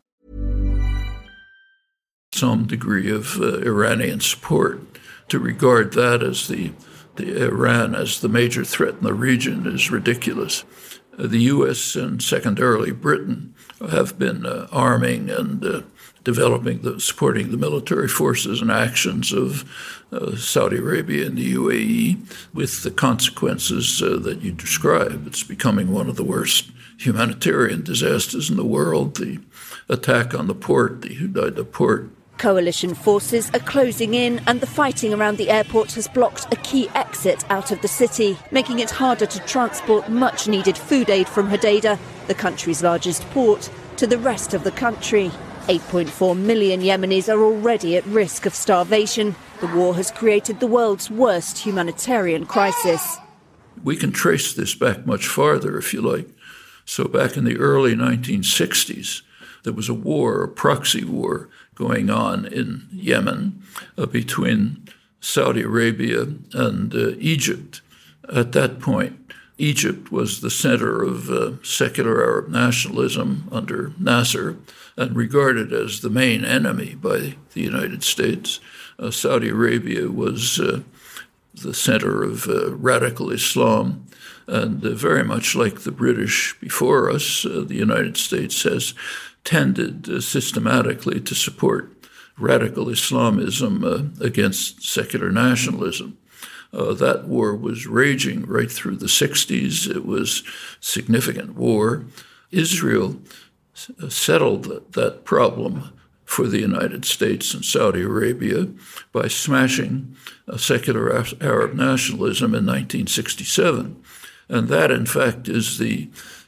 Some degree of uh, Iranian support. To regard that as the, the Iran as the major threat in the region is ridiculous. Uh, the U S and secondarily Britain have been uh, arming and uh, developing, the, supporting the military forces and actions of uh, Saudi Arabia and the U A E, with the consequences uh, that you describe. It's becoming one of the worst humanitarian disasters in the world. The attack on the port, the Hudaydah port. Coalition forces are closing in, and the fighting around the airport has blocked a key exit out of the city, making it harder to transport much-needed food aid from Hodeidah, the country's largest port, to the rest of the country. eight point four million Yemenis are already at risk of starvation. The war has created the world's worst humanitarian crisis. We can trace this back much farther, if you like. So back in the early nineteen sixties, there was a war, a proxy war, going on in Yemen uh, between Saudi Arabia and uh, Egypt. At that point, Egypt was the center of uh, secular Arab nationalism under Nasser and regarded as the main enemy by the United States. Uh, Saudi Arabia was uh, the center of uh, radical Islam. And uh, very much like the British before us, uh, the United States has tended uh, systematically to support radical Islamism uh, against secular nationalism. Uh, that war was raging right through the sixties. It was a significant war. Israel uh, settled that, that problem for the United States and Saudi Arabia by smashing uh, secular Arab nationalism in nineteen sixty-seven. And that, in fact, is the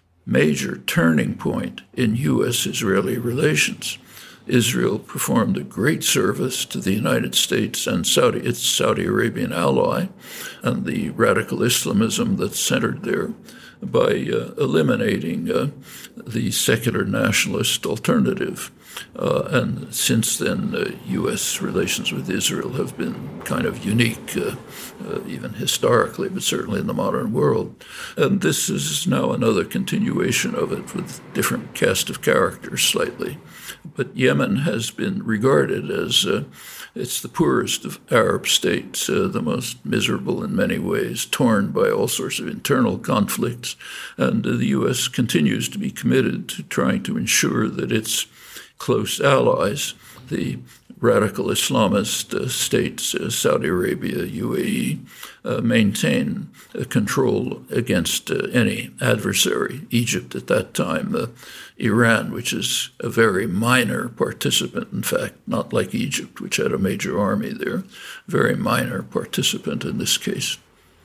major turning point in U S-Israeli relations. Israel performed a great service to the United States and Saudi, its Saudi Arabian ally, and the radical Islamism that's centered there by uh, eliminating uh, the secular nationalist alternative. Uh, and since then, uh, U S relations with Israel have been kind of unique, uh, uh, even historically, but certainly in the modern world. And this is now another continuation of it with different cast of characters slightly. But Yemen has been regarded as uh, it's the poorest of Arab states, uh, the most miserable in many ways, torn by all sorts of internal conflicts. And uh, the U S continues to be committed to trying to ensure that its close allies, the radical Islamist uh, states, uh, Saudi Arabia, U A E, uh, maintain uh, control against uh, any adversary. Egypt at that time, uh, Iran, which is a very minor participant, in fact, not like Egypt, which had a major army there, very minor participant in this case.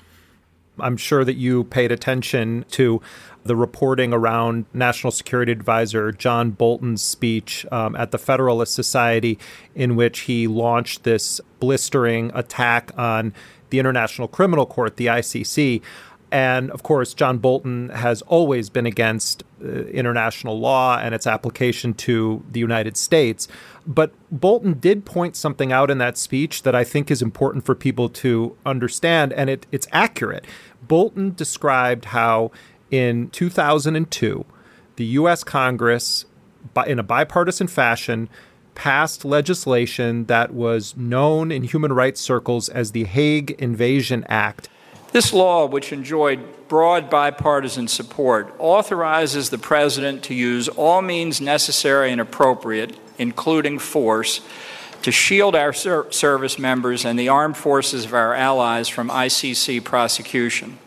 I'm sure that you paid attention to the reporting around National Security Advisor John Bolton's speech um, at the Federalist Society, in which he launched this blistering attack on the International Criminal Court, the I C C. And, of course, John Bolton has always been against uh, international law and its application to the United States. But Bolton did point something out in that speech that I think is important for people to understand, and it, it's accurate. Bolton described how in two thousand two, the U S Congress, in a bipartisan fashion, passed legislation that was known in human rights circles as the Hague Invasion Act. This law, which enjoyed broad bipartisan support, authorizes the president to use all means necessary and appropriate, including force, to shield our ser- service members and the armed forces of our allies from I C C prosecution.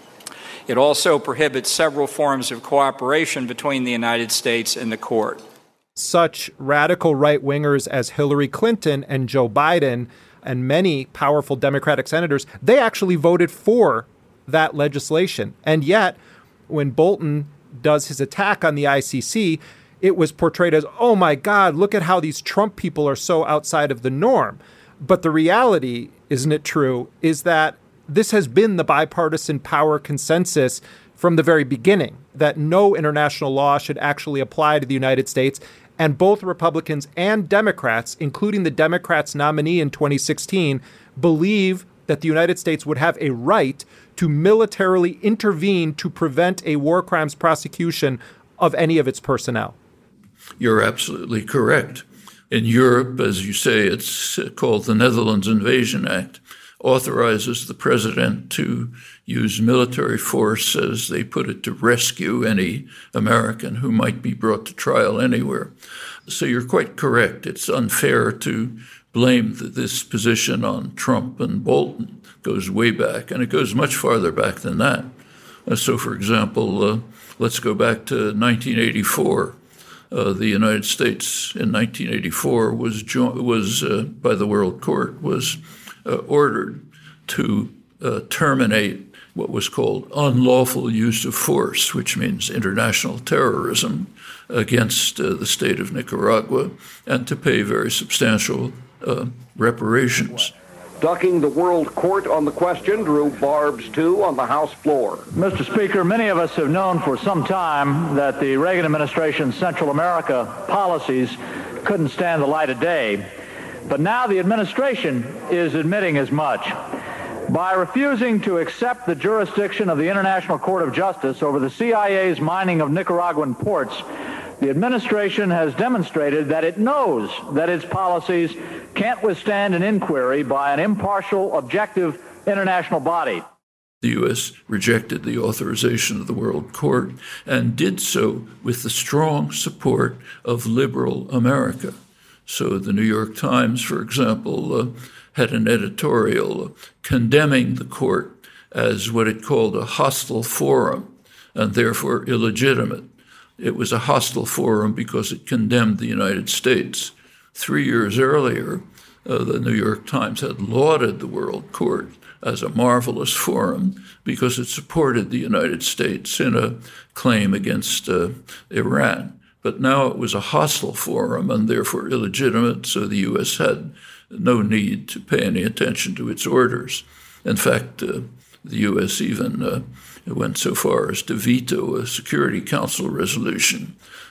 It also prohibits several forms of cooperation between the United States and the court. Such radical right-wingers as Hillary Clinton and Joe Biden and many powerful Democratic senators, they actually voted for that legislation. And yet, when Bolton does his attack on the I C C, it was portrayed as, oh my God, look at how these Trump people are so outside of the norm. But the reality, isn't it true, is that this has been the bipartisan power consensus from the very beginning, that no international law should actually apply to the United States. And both Republicans and Democrats, including the Democrats' nominee in twenty sixteen, believe that the United States would have a right to militarily intervene to prevent a war crimes prosecution of any of its personnel. You're absolutely correct. In Europe, as you say, it's called the Netherlands Invasion Act, authorizes the president to use military force, as they put it, to rescue any American who might be brought to trial anywhere. So you're quite correct. It's unfair to blame this position on Trump and Bolton. It goes way back, and it goes much farther back than that. Uh, so, for example, uh, let's go back to nineteen eighty-four. Uh, the United States in nineteen eighty-four was jo- was uh, by the World Court was uh, ordered to uh, terminate what was called unlawful use of force, which means international terrorism, against uh, the state of Nicaragua, and to pay very substantial uh, reparations. Ducking the World Court on the question drew barbs, too, on the House floor. Mister Speaker, many of us have known for some time that the Reagan administration's Central America policies couldn't stand the light of day. But now the administration is admitting as much. By refusing to accept the jurisdiction of the International Court of Justice over the C I A's mining of Nicaraguan ports, the administration has demonstrated that it knows that its policies can't withstand an inquiry by an impartial, objective international body. The U S rejected the authorization of the World Court and did so with the strong support of liberal America. So the New York Times, for example, uh, had an editorial condemning the court as what it called a hostile forum and therefore illegitimate. It was a hostile forum because it condemned the United States. Three years earlier, uh, the New York Times had lauded the World Court as a marvelous forum because it supported the United States in a claim against uh, Iran. But now it was a hostile forum and therefore illegitimate, so the U S had no need to pay any attention to its orders. In fact, uh, the U S even uh, went so far as to veto a Security Council resolution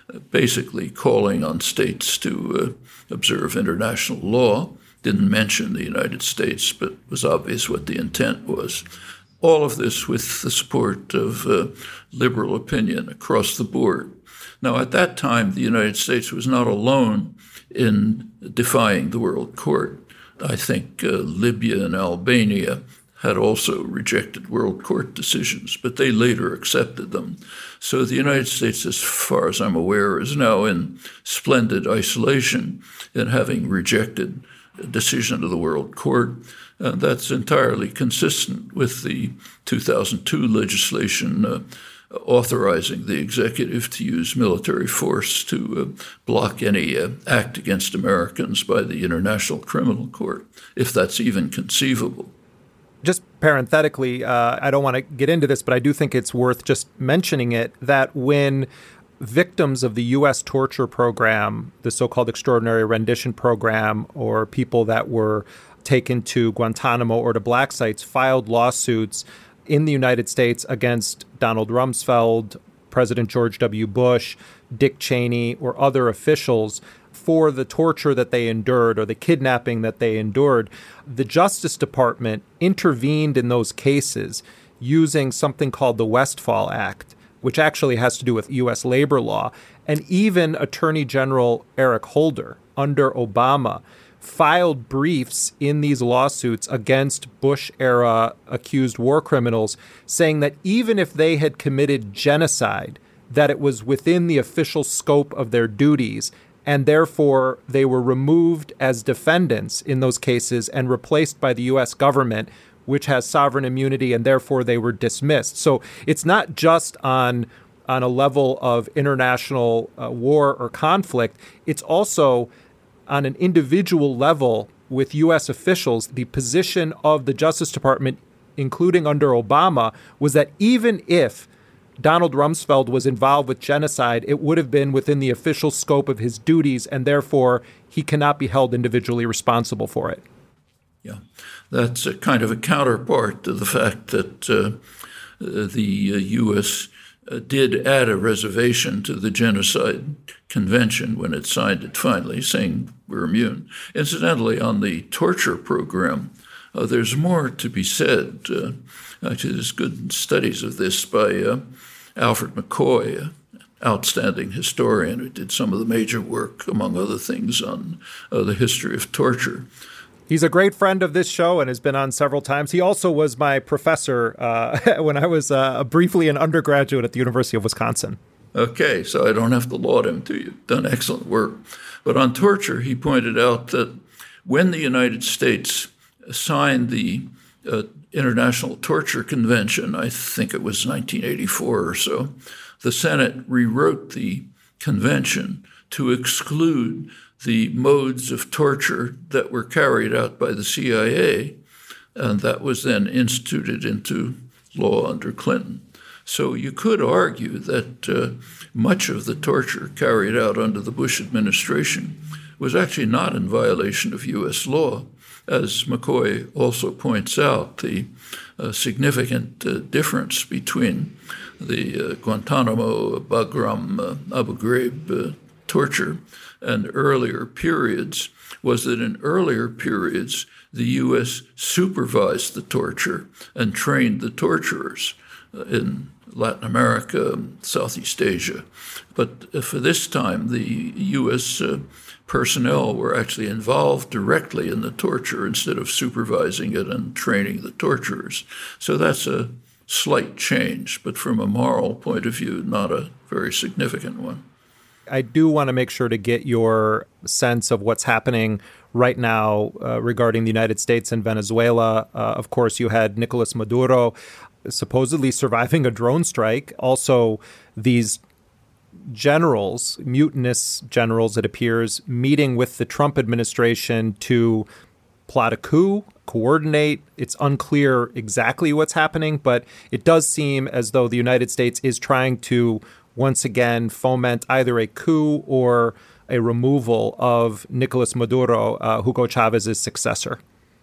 basically calling on states to uh, observe international law. Didn't mention the United States, but it was obvious what the intent was. All of this with the support of uh, liberal opinion across the board. Now, at that time, the United States was not alone in defying the World Court. I think uh, Libya and Albania had also rejected World Court decisions, but they later accepted them. So the United States, as far as I'm aware, is now in splendid isolation in having rejected a decision of the World Court. And that's entirely consistent with the two thousand two legislation uh, authorizing the executive to use military force to uh, block any uh, act against Americans by the International Criminal Court, if that's even conceivable. Just parenthetically, uh, I don't want to get into this, but I do think it's worth just mentioning it, that when victims of the U S torture program, the so-called extraordinary rendition program, or people that were taken to Guantanamo or to black sites, filed lawsuits in the United States against Donald Rumsfeld, President George W. Bush, Dick Cheney, or other officials for the torture that they endured or the kidnapping that they endured, the Justice Department intervened in those cases using something called the Westfall Act, which actually has to do with U S labor law. And even Attorney General Eric Holder, under Obama, filed briefs in these lawsuits against Bush-era accused war criminals, saying that even if they had committed genocide, that it was within the official scope of their duties, and therefore they were removed as defendants in those cases and replaced by the U S government, which has sovereign immunity, and therefore they were dismissed. So it's not just on on a level of international uh, war or conflict. It's also on an individual level with U S officials. The position of the Justice Department, including under Obama, was that even if Donald Rumsfeld was involved with genocide, it would have been within the official scope of his duties, and therefore he cannot be held individually responsible for it. Yeah, that's a kind of a counterpart to the fact that uh, the uh, U S uh, did add a reservation to the Genocide Convention when it signed it finally, saying we're immune. Incidentally, on the torture program, uh, there's more to be said. Uh, actually, there's good studies of this by uh, Alfred McCoy, an outstanding historian who did some of the major work, among other things, on uh, the history of torture. He's a great friend of this show and has been on several times. He also was my professor uh, when I was uh, briefly an undergraduate at the University of Wisconsin. Okay, so I don't have to laud him to you. You've done excellent work. But on torture, he pointed out that when the United States signed the uh, International Torture Convention, I think it was nineteen eighty-four or so, the Senate rewrote the convention to exclude the modes of torture that were carried out by the C I A, and that was then instituted into law under Clinton. So you could argue that uh, much of the torture carried out under the Bush administration was actually not in violation of U S law. As McCoy also points out, the uh, significant uh, difference between the uh, Guantanamo, Bagram, uh, Abu Ghraib uh, torture and earlier periods was that in earlier periods, the U S supervised the torture and trained the torturers uh, in Latin America, Southeast Asia. But uh, for this time, the U S uh, personnel were actually involved directly in the torture instead of supervising it and training the torturers. So that's a slight change, but from a moral point of view, not a very significant one. I do want to make sure to get your sense of what's happening right now uh, regarding the United States and Venezuela. Uh, of course, you had Nicolas Maduro supposedly surviving a drone strike. Also, these generals, mutinous generals, it appears, meeting with the Trump administration to plot a coup, coordinate. It's unclear exactly what's happening, but it does seem as though the United States is trying to once again foment either a coup or a removal of Nicolas Maduro, uh, Hugo Chavez's successor.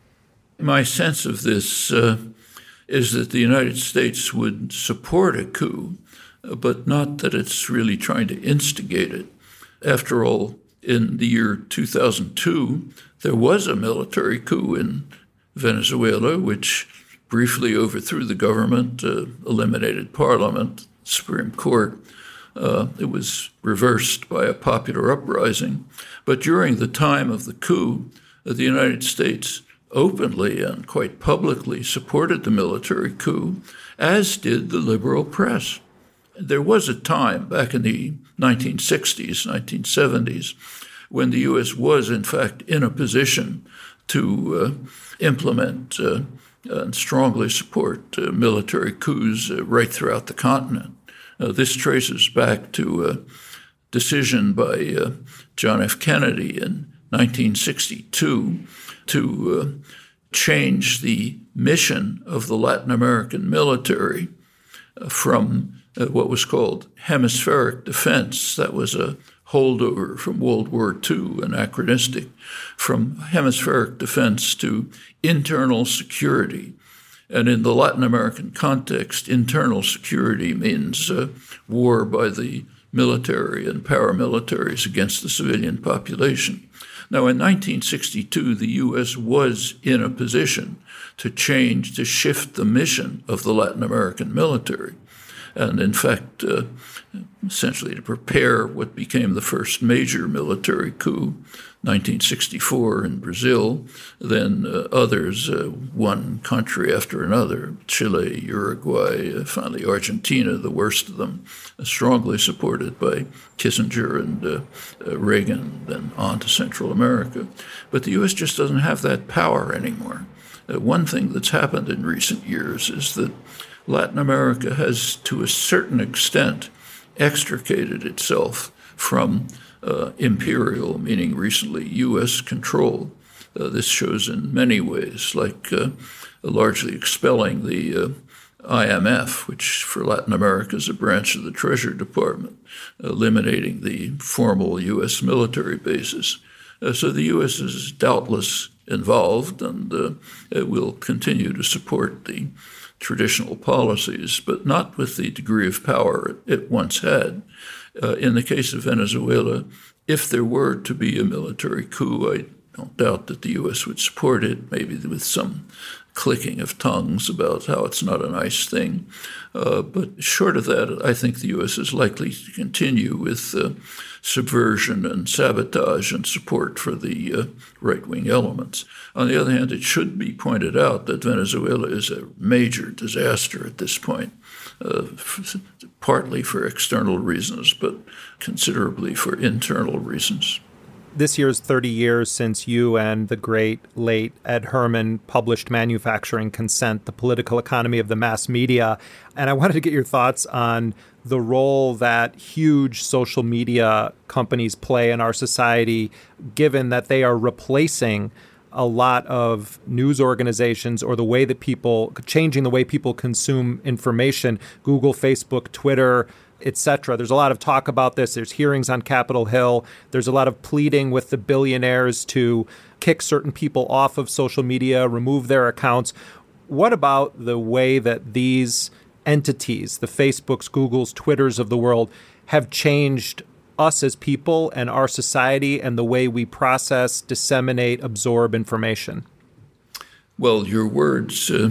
My sense of this uh, is that the United States would support a coup but not that it's really trying to instigate it. After all, in the year two thousand two, there was a military coup in Venezuela, which briefly overthrew the government, uh, eliminated parliament, Supreme Court. Uh, it was reversed by a popular uprising. But during the time of the coup, uh, the United States openly and quite publicly supported the military coup, as did the liberal press. There was a time back in the nineteen sixties, nineteen seventies, when the U S was, in fact, in a position to uh, implement uh, and strongly support uh, military coups uh, right throughout the continent. Uh, this traces back to a decision by uh, John F. Kennedy in nineteen sixty-two to uh, change the mission of the Latin American military uh, from uh, what was called hemispheric defense. That was a holdover from World War Two, anachronistic, from hemispheric defense to internal security. And in the Latin American context, internal security means uh, war by the military and paramilitaries against the civilian population. Now, in nineteen sixty-two, the U S was in a position to change, to shift the mission of the Latin American military. And in fact, uh, essentially to prepare what became the first major military coup, nineteen sixty-four in Brazil, then uh, others, uh, one country after another, Chile, Uruguay, uh, finally Argentina, the worst of them, uh, strongly supported by Kissinger and uh, uh, Reagan, then on to Central America. But the U S just doesn't have that power anymore. Uh, one thing that's happened in recent years is that Latin America has, to a certain extent, extricated itself from uh, imperial, meaning recently U S control. Uh, this shows in many ways, like uh, largely expelling the uh, I M F, which for Latin America is a branch of the Treasury Department, eliminating the formal U S military bases. Uh, so the U S is doubtless involved, and uh, it will continue to support the traditional policies, but not with the degree of power it once had. Uh, in the case of Venezuela, if there were to be a military coup, I don't doubt that the U S would support it, maybe with some clicking of tongues about how it's not a nice thing. Uh, but short of that, I think the U S is likely to continue with uh, subversion and sabotage and support for the uh, right-wing elements. On the other hand, it should be pointed out that Venezuela is a major disaster at this point, uh, f- partly for external reasons, but considerably for internal reasons. This year's thirty years since you and the great late Ed Herman published Manufacturing Consent, the Political Economy of the Mass Media. And I wanted to get your thoughts on the role that huge social media companies play in our society, given that they are replacing a lot of news organizations or the way that people, changing the way people consume information, Google, Facebook, Twitter, et cetera. There's a lot of talk about this. There's hearings on Capitol Hill. There's a lot of pleading with the billionaires to kick certain people off of social media, remove their accounts. What about the way that these entities, the Facebooks, Googles, Twitters of the world, have changed us as people and our society and the way we process, disseminate, absorb information? Well, your words, uh,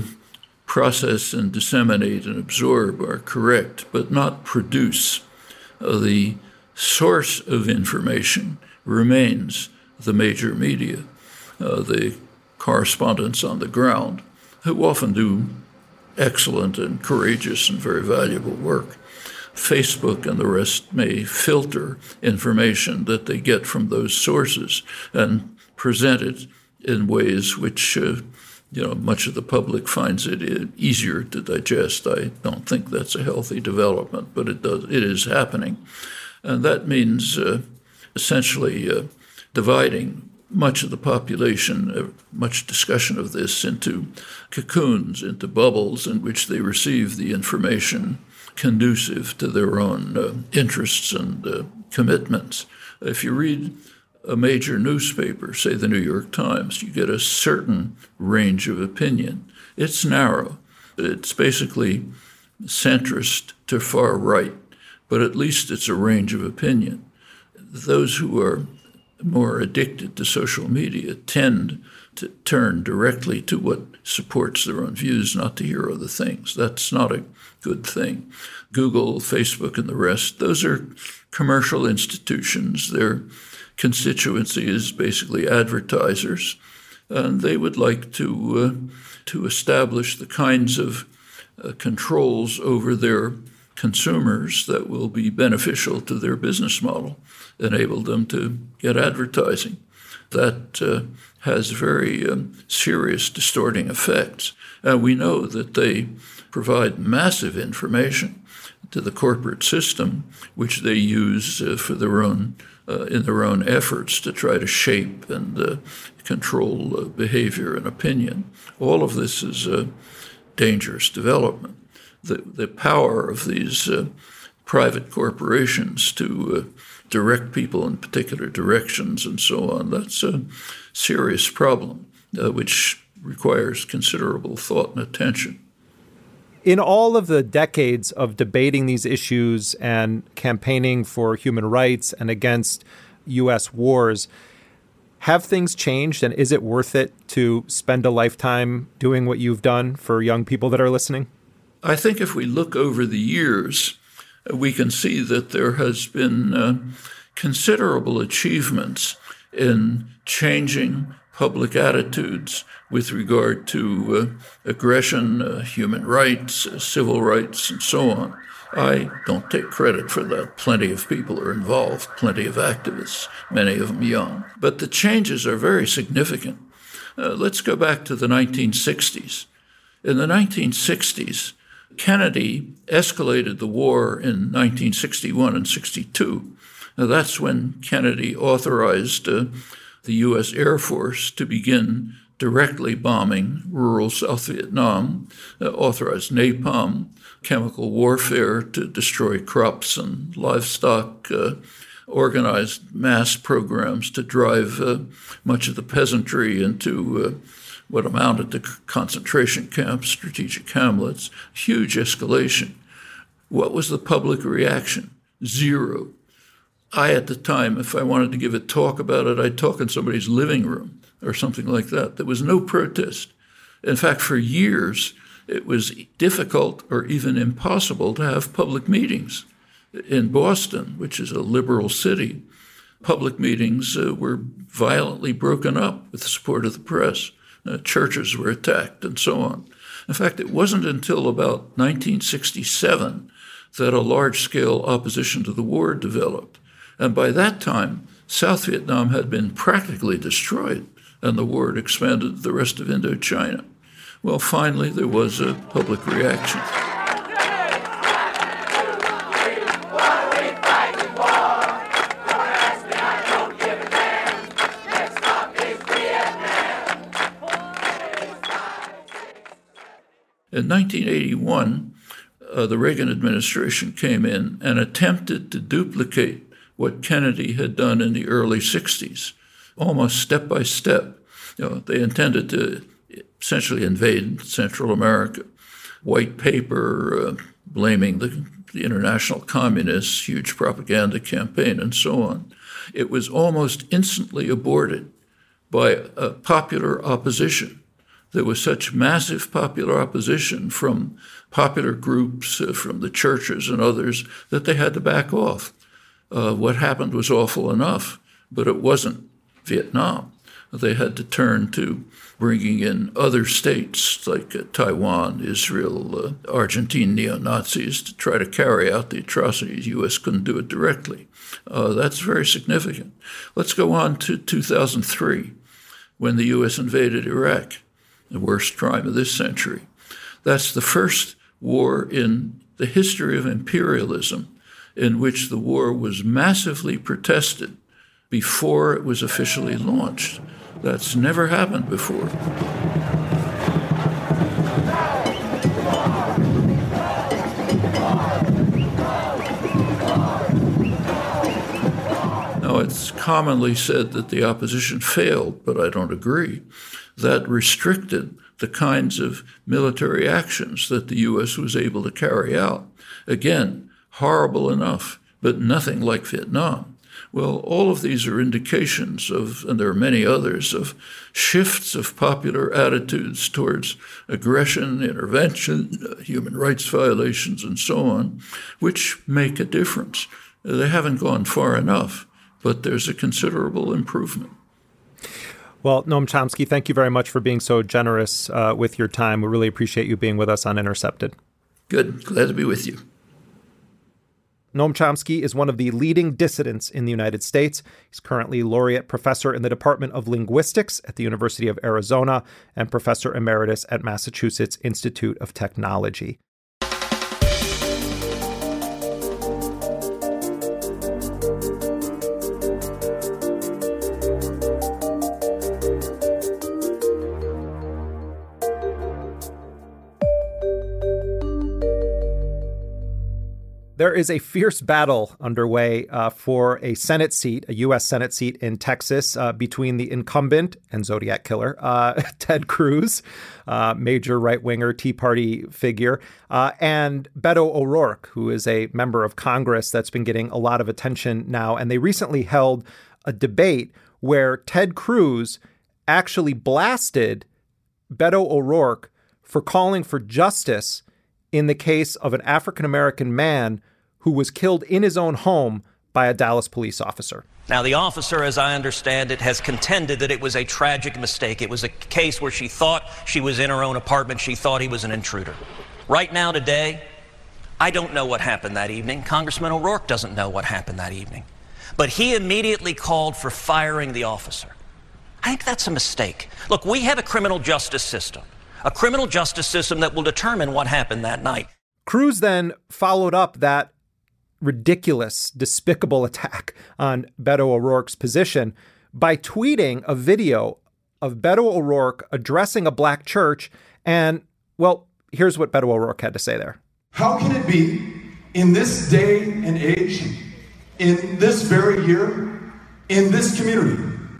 process and disseminate and absorb, are correct, but not produce. Uh, the source of information remains the major media, uh, the correspondents on the ground, who often do excellent and courageous and very valuable work. Facebook and the rest may filter information that they get from those sources and present it in ways which, uh, you know, much of the public finds it easier to digest. I don't think that's a healthy development, but it does. It is happening. And that means uh, essentially uh, dividing much of the population, uh, much discussion of this, into cocoons, into bubbles in which they receive the information conducive to their own uh, interests and uh, commitments. If you read a major newspaper, say the New York Times, you get a certain range of opinion. It's narrow. It's basically centrist to far right. but at least it's a range of opinion. Those who are more addicted to social media tend to turn directly to what supports their own views, not to hear other things. That's not a good thing. Google, Facebook, and the rest, those are commercial institutions. Their constituency is basically advertisers, and they would like to uh, to establish the kinds of uh, controls over their consumers that will be beneficial to their business model, enable them to get advertising. That uh, has very um, serious distorting effects. And we know that they provide massive information to the corporate system, which they use uh, for their own uh, in their own efforts to try to shape and uh, control uh, behavior and opinion. All of this is a dangerous development. The the power of these uh, private corporations to uh, direct people in particular directions and so on, that's a serious problem, uh, which requires considerable thought and attention. In all of the decades of debating these issues and campaigning for human rights and against U S wars, have things changed, and is it worth it to spend a lifetime doing what you've done for young people that are listening? I think if we look over the years, we can see that there has been uh, considerable achievements in changing public attitudes with regard to uh, aggression, uh, human rights, uh, civil rights, and so on. I don't take credit for that. Plenty of people are involved, plenty of activists, many of them young. But the changes are very significant. Uh, let's go back to the nineteen sixties. In the nineteen sixties, Kennedy escalated the war in nineteen sixty-one and sixty-two. Now, that's when Kennedy authorized uh, the U S Air Force to begin directly bombing rural South Vietnam, uh, authorized napalm, chemical warfare to destroy crops and livestock, uh, organized mass programs to drive uh, much of the peasantry into uh, what amounted to concentration camps, strategic hamlets, huge escalation. What was the public reaction? Zero. I, at the time, if I wanted to give a talk about it, I'd talk in somebody's living room or something like that. There was no protest. In fact, for years, it was difficult or even impossible to have public meetings. In Boston, which is a liberal city, public meetings uh, were violently broken up with the support of the press. Uh, churches were attacked and so on. In fact, it wasn't until about nineteen sixty-seven that a large-scale opposition to the war developed. And by that time, South Vietnam had been practically destroyed, and the war had expanded to the rest of Indochina. Well, finally, there was a public reaction. In nineteen eighty-one, uh, the Reagan administration came in and attempted to duplicate what Kennedy had done in the early sixties, almost step by step. You know, they intended to essentially invade Central America. White paper, uh, blaming the, the international communists, huge propaganda campaign, and so on. It was almost instantly aborted by a popular opposition. There was such massive popular opposition from popular groups, uh, from the churches and others, that they had to back off. Uh, what happened was awful enough, but it wasn't Vietnam. They had to turn to bringing in other states like uh, Taiwan, Israel, uh, Argentine neo-Nazis to try to carry out the atrocities. U S couldn't do it directly. Uh, that's very significant. Let's go on to two thousand three, when the U S invaded Iraq, the worst crime of this century. That's the first war in the history of imperialism in which the war was massively protested before it was officially launched. That's never happened before. Now, it's commonly said that the opposition failed, but I don't agree. That restricted the kinds of military actions that the U S was able to carry out. Again, horrible enough, but nothing like Vietnam. Well, all of these are indications of, and there are many others, of shifts of popular attitudes towards aggression, intervention, uh, human rights violations, and so on, which make a difference. They haven't gone far enough, but there's a considerable improvement. Well, Noam Chomsky, thank you very much for being so generous uh, with your time. We really appreciate you being with us on Intercepted. Good. Glad to be with you. Noam Chomsky is one of the leading dissidents in the United States. He's currently laureate professor in the Department of Linguistics at the University of Arizona and professor emeritus at Massachusetts Institute of Technology. There is a fierce battle underway uh, for a Senate seat, a U S Senate seat in Texas, uh, between the incumbent and Zodiac killer, uh, Ted Cruz, uh, major right-winger Tea Party figure, uh, and Beto O'Rourke, who is a member of Congress that's been getting a lot of attention now. And they recently held a debate where Ted Cruz actually blasted Beto O'Rourke for calling for justice in the case of an African-American man who was killed in his own home by a Dallas police officer. Now, the officer, as I understand it, has contended that it was a tragic mistake. It was a case where she thought she was in her own apartment. She thought he was an intruder. Right now, today, I don't know what happened that evening. Congressman O'Rourke doesn't know what happened that evening. But he immediately called for firing the officer. I think that's a mistake. Look, we have a criminal justice system, a criminal justice system that will determine what happened that night. Cruz then followed up that ridiculous, despicable attack on Beto O'Rourke's position by tweeting a video of Beto O'Rourke addressing a black church. And, well, here's what Beto O'Rourke had to say there. How can it be in this day and age, in this very year, in this community,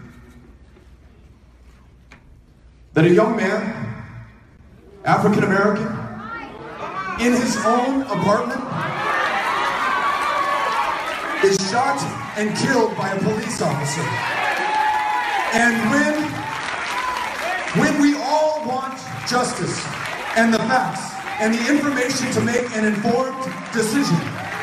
that a young man, African American, in his own apartment, is shot and killed by a police officer? And when, when we all want justice and the facts and the information to make an informed decision,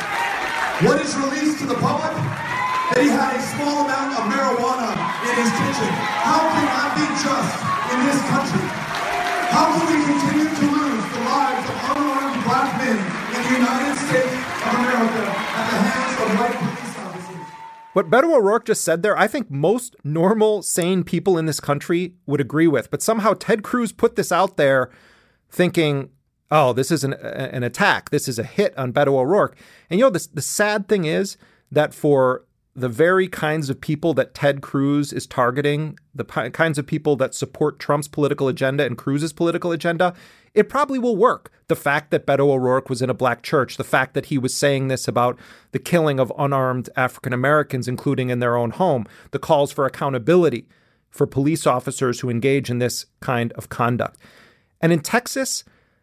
what is released to the public? That he had a small amount of marijuana in his kitchen. How can that be just in this country? How can we continue to lose the lives of unarmed black men in the United States of America at the hands of white police officers? What Beto O'Rourke just said there, I think most normal, sane people in this country would agree with. But somehow Ted Cruz put this out there thinking, oh, this is an, an attack. This is a hit on Beto O'Rourke. And, you know, the, the sad thing is that for the very kinds of people that Ted Cruz is targeting, the p- kinds of people that support Trump's political agenda and Cruz's political agenda, it probably will work. The fact that Beto O'Rourke was in a black church, the fact that he was saying this about the killing of unarmed African Americans, including in their own home, the calls for accountability for police officers who engage in this kind of conduct. And in Texas,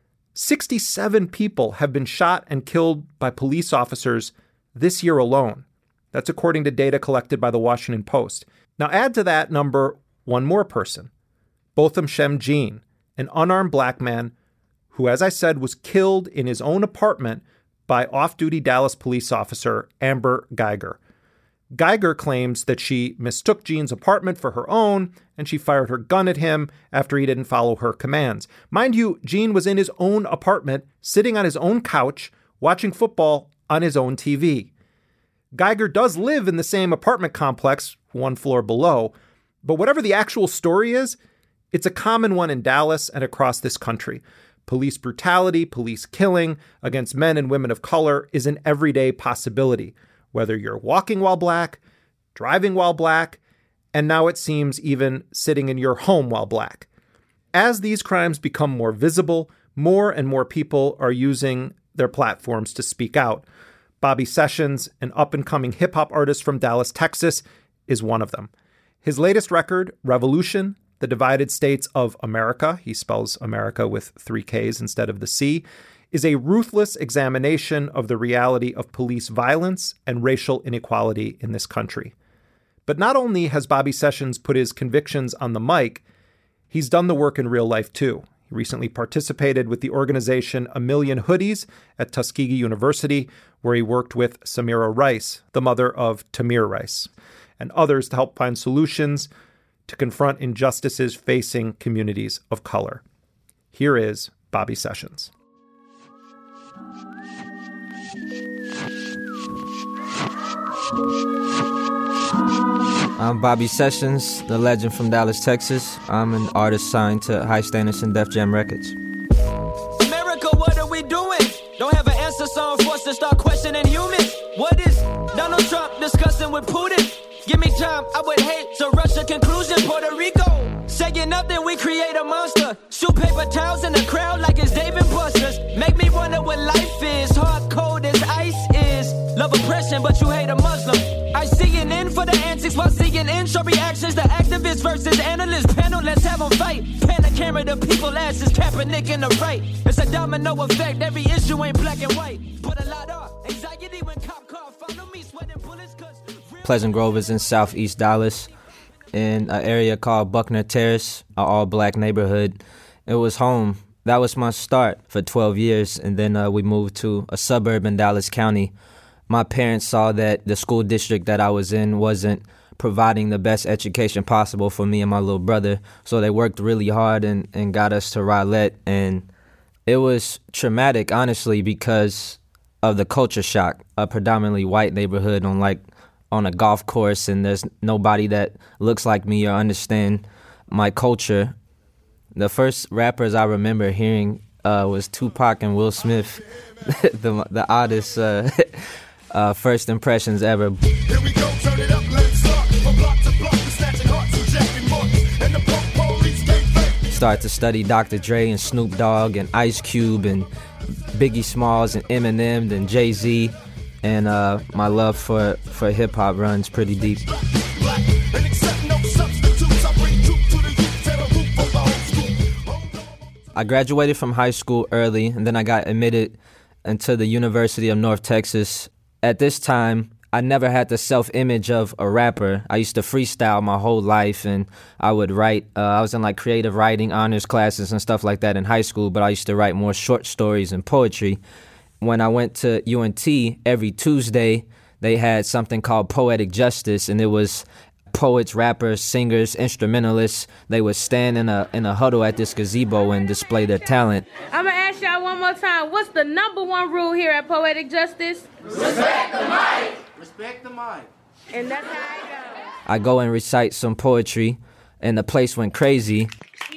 sixty-seven people have been shot and killed by police officers this year alone. That's according to data collected by the Washington Post. Now add to that number one more person, Botham Shem Jean, an unarmed black man who, as I said, was killed in his own apartment by off-duty Dallas police officer Amber Geiger. Geiger claims that she mistook Jean's apartment for her own, and she fired her gun at him after he didn't follow her commands. Mind you, Jean was in his own apartment, sitting on his own couch, watching football on his own T V. Geiger does live in the same apartment complex, one floor below, but whatever the actual story is, it's a common one in Dallas and across this country. Police brutality, police killing against men and women of color is an everyday possibility, whether you're walking while black, driving while black, and now it seems even sitting in your home while black. As these crimes become more visible, more and more people are using their platforms to speak out. Bobby Sessions, an up-and-coming hip-hop artist from Dallas, Texas, is one of them. His latest record, Revolution, The Divided States of America, he spells America with three Ks instead of the C, is a ruthless examination of the reality of police violence and racial inequality in this country. But not only has Bobby Sessions put his convictions on the mic, he's done the work in real life too. He recently participated with the organization A Million Hoodies at Tuskegee University, where he worked with Samira Rice, the mother of Tamir Rice, and others to help find solutions to confront injustices facing communities of color. Here is Bobby Sessions. I'm Bobby Sessions, the legend from Dallas, Texas. I'm an artist signed to High Standards and Def Jam Records. America, what are we doing? Don't have an answer, so I'm forced to start questioning humans. What is Donald Trump discussing with Putin? Give me time, I would hate to rush a conclusion. Puerto Rico, saying nothing, we create a monster. Shoot paper towels in the crowd like it's Dave and Buster's. Make me wonder what life is, hard cold as ice is. Love oppression, but you hate a Muslim. I see an end for the antics while seeing in show reactions. The activists versus analysts panel, let's have them fight. Pan the camera, the people asses, Kaepernick in the right. It's a domino effect, every issue ain't black and white. Put a lot of anxiety when cop car follow me, sweating bullets cause... Pleasant Grove is in southeast Dallas, in an area called Buckner Terrace, an all-black neighborhood. It was home. That was my start for twelve years, and then uh, we moved to a suburb in Dallas County. My parents saw that the school district that I was in wasn't providing the best education possible for me and my little brother, so they worked really hard and, and got us to Rowlett, and it was traumatic, honestly, because of the culture shock. A predominantly white neighborhood on like on a golf course, and there's nobody that looks like me or understand my culture. The first rappers I remember hearing uh, was Tupac and Will Smith, the the oddest uh, uh, first impressions ever. Here we go, turn it up, let's start. From block to block, we're snatching hearts from Jack and Mark, and the punk police can't fake. Started to study Doctor Dre and Snoop Dogg and Ice Cube and Biggie Smalls and Eminem and Jay-Z. And uh, my love for, for hip-hop runs pretty deep. I graduated from high school early, and then I got admitted into the University of North Texas. At this time, I never had the self-image of a rapper. I used to freestyle my whole life, and I would write. Uh, I was in like creative writing honors classes and stuff like that in high school, but I used to write more short stories and poetry. When I went to U N T, every Tuesday, they had something called Poetic Justice, and it was poets, rappers, singers, instrumentalists. They would stand in a in a huddle at this gazebo and display their talent. I'm going to ask y'all one more time, what's the number one rule here at Poetic Justice? Respect the mic! Respect the mic. And that's how it goes. I go and recite some poetry, and the place went crazy.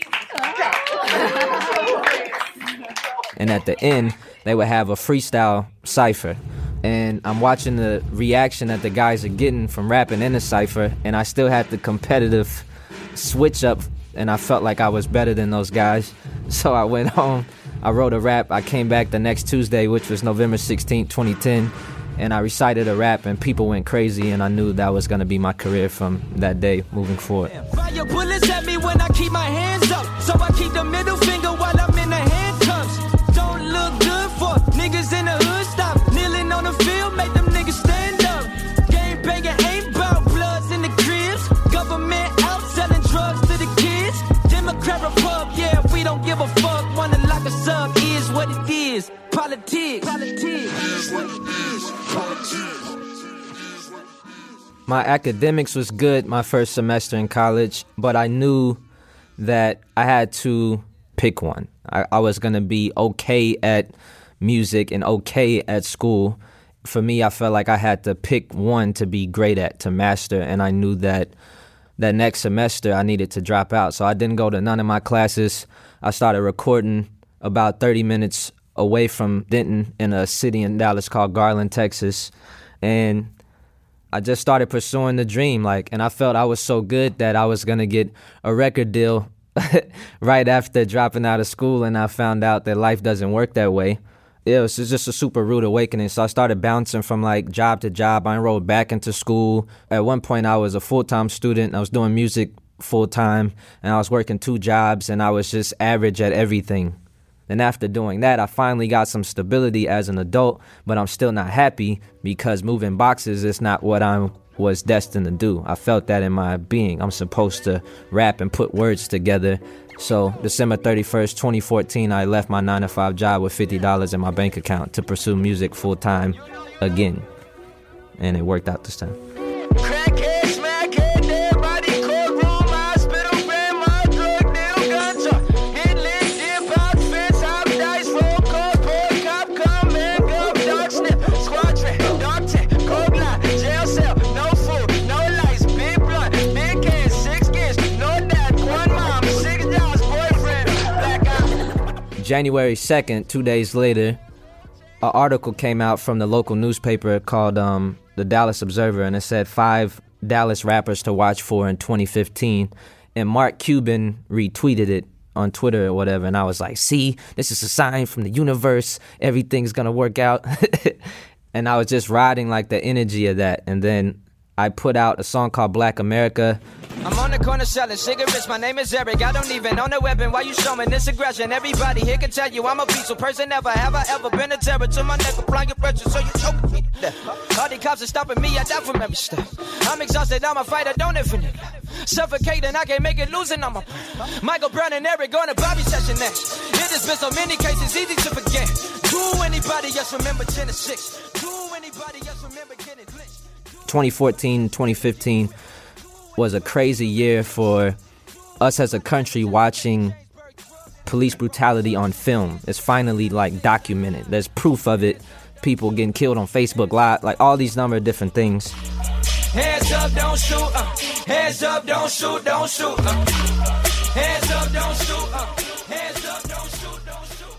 And at the end, they would have a freestyle cipher. And I'm watching the reaction that the guys are getting from rapping in the cipher, and I still had the competitive switch up, and I felt like I was better than those guys. So I went home, I wrote a rap, I came back the next Tuesday, which was November sixteenth, twenty ten, and I recited a rap, and people went crazy, and I knew that was going to be my career from that day moving forward. Fire bullets at me when I keep my hands up, so I keep the middle finger while I'm in the handcuffs. Don't look good for niggas in the hood, stop kneeling on the field, make them niggas stand up. Game banging ain't bout bloods in the cribs, government out selling drugs to the kids. Democrat Republic, yeah, we don't give a fuck, wanna lock us up, is what it is. Politics, politics, is what it is. Politics. My academics was good my first semester in college, but I knew that I had to pick one. I, I was going to be okay at music and okay at school. For me, I felt like I had to pick one to be great at, to master, and I knew that that next semester I needed to drop out. So I didn't go to none of my classes. I started recording about thirty minutes away from Denton in a city in Dallas called Garland, Texas. And I just started pursuing the dream, like, and I felt I was so good that I was going to get a record deal right after dropping out of school, and I found out that life doesn't work that way. It was just a super rude awakening, so I started bouncing from, like, job to job. I enrolled back into school. At one point, I was a full-time student. I was doing music full-time, and I was working two jobs, and I was just average at everything. Then after doing that, I finally got some stability as an adult, but I'm still not happy because moving boxes is not what I was destined to do. I felt that in my being. I'm supposed to rap and put words together. So December thirty-first, twenty fourteen, I left my nine to five job with fifty dollars in my bank account to pursue music full time again. And it worked out this time. January second, two days later, an article came out from the local newspaper called um, the Dallas Observer, and it said five Dallas rappers to watch for in twenty fifteen. And Mark Cuban retweeted it on Twitter or whatever, and I was like, see, this is a sign from the universe. Everything's going to work out. And I was just riding like the energy of that. And then I put out a song called Black America. I'm on the corner selling cigarettes, my name is Eric. I don't even own a weapon, why you showing this aggression? Everybody here can tell you I'm a peaceful person. Never have I ever been a terror to my neck, applying pressure, so you choke me to death. All the cops are stopping me, I die from every step. I'm exhausted, I'm a fighter, don't infinite. Suffocating, I can't make it, losing, I'm a Michael Brown and Eric on a Bobby session next. It has been so many cases, easy to forget. Do anybody else remember ten to six? Do anybody else remember getting lynched? twenty fourteen, twenty fifteen was a crazy year for us as a country watching police brutality on film. It's finally like documented. There's proof of it. People getting killed on Facebook Live, like all these number of different things. Hands up, don't shoot. Uh. Hands up, don't shoot, don't shoot. Uh. Hands up, don't shoot. Uh. Hands up, don't shoot, don't shoot.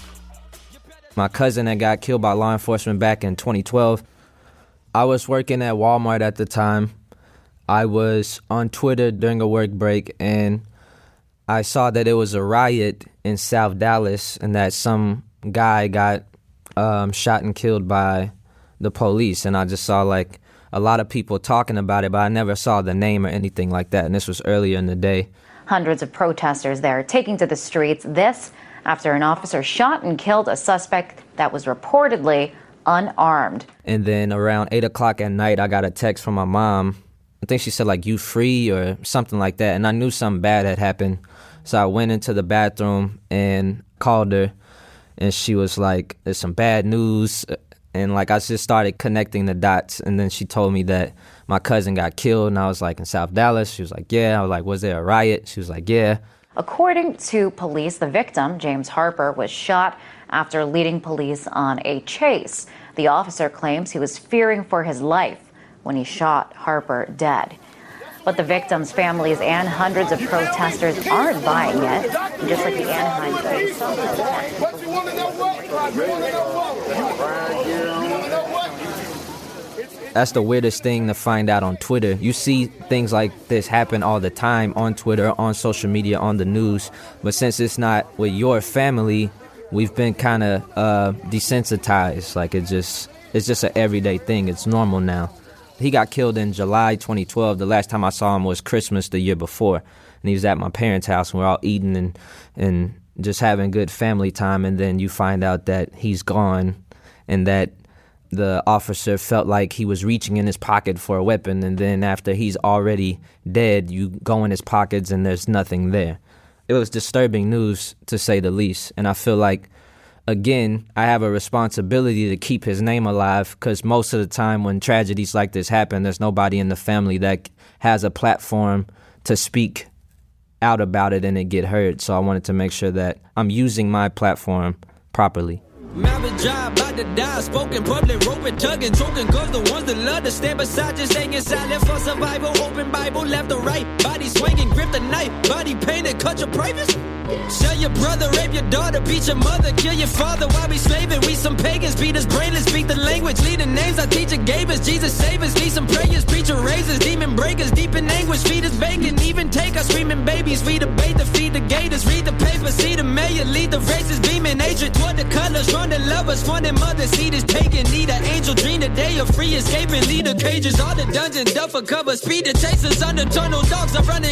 Uh. My cousin that got killed by law enforcement back in twenty twelve. I was working at Walmart at the time. I was on Twitter during a work break, and I saw that it was a riot in South Dallas and that some guy got um, shot and killed by the police. And I just saw like a lot of people talking about it, but I never saw the name or anything like that. And this was earlier in the day. Hundreds of protesters there taking to the streets. This after an officer shot and killed a suspect that was reportedly unarmed. And then around eight o'clock at night, I got a text from my mom. I think she said, like, you free or something like that. And I knew something bad had happened. So I went into the bathroom and called her. And she was like, there's some bad news. And, like, I just started connecting the dots. And then she told me that my cousin got killed. And I was like, in South Dallas? She was like, yeah. I was like, was there a riot? She was like, yeah. According to police, the victim, James Harper, was shot after leading police on a chase. The officer claims he was fearing for his life when he shot Harper dead. But the victims' families and hundreds of protesters aren't buying it. And just like the Anaheim case. That's the weirdest thing to find out on Twitter. You see things like this happen all the time on Twitter, on social media, on the news. But since it's not with your family, we've been kind of uh, desensitized. Like it just, it's just an everyday thing. It's normal now. He got killed in July twenty twelve. The last time I saw him was Christmas the year before. And he was at my parents' house, and we're all eating and, and just having good family time. And then you find out that he's gone and that the officer felt like he was reaching in his pocket for a weapon. And then after he's already dead, you go in his pockets and there's nothing there. It was disturbing news, to say the least. And I feel like, again, I have a responsibility to keep his name alive, because most of the time when tragedies like this happen, there's nobody in the family that has a platform to speak out about it and it get heard. So I wanted to make sure that I'm using my platform properly. Marvin job, about to die, spoken public, roping, tugging, choking, cause the ones that love to stand beside, just staying silent for survival, open Bible, left or right, body swinging, grip the knife, body painted, cut your privates. Sell your brother, rape your daughter, beat your mother, kill your father while we slaving. We some pagans, beat us brainless, speak the language, lead the names our teacher gave us. Jesus save us, need some prayers, preacher raises, demon breakers, deep in anguish, feed us bacon, even take us screaming babies. We debate the feed the gators, read the paper, see the mayor, lead the races, beaming hatred toward the colors, run the lovers, fun and mother, seed is taken. Need an angel dream the day of free escaping, lead the cages, all the dungeons, duffer cover, speed the chasers, under tunnel dogs are running, cops are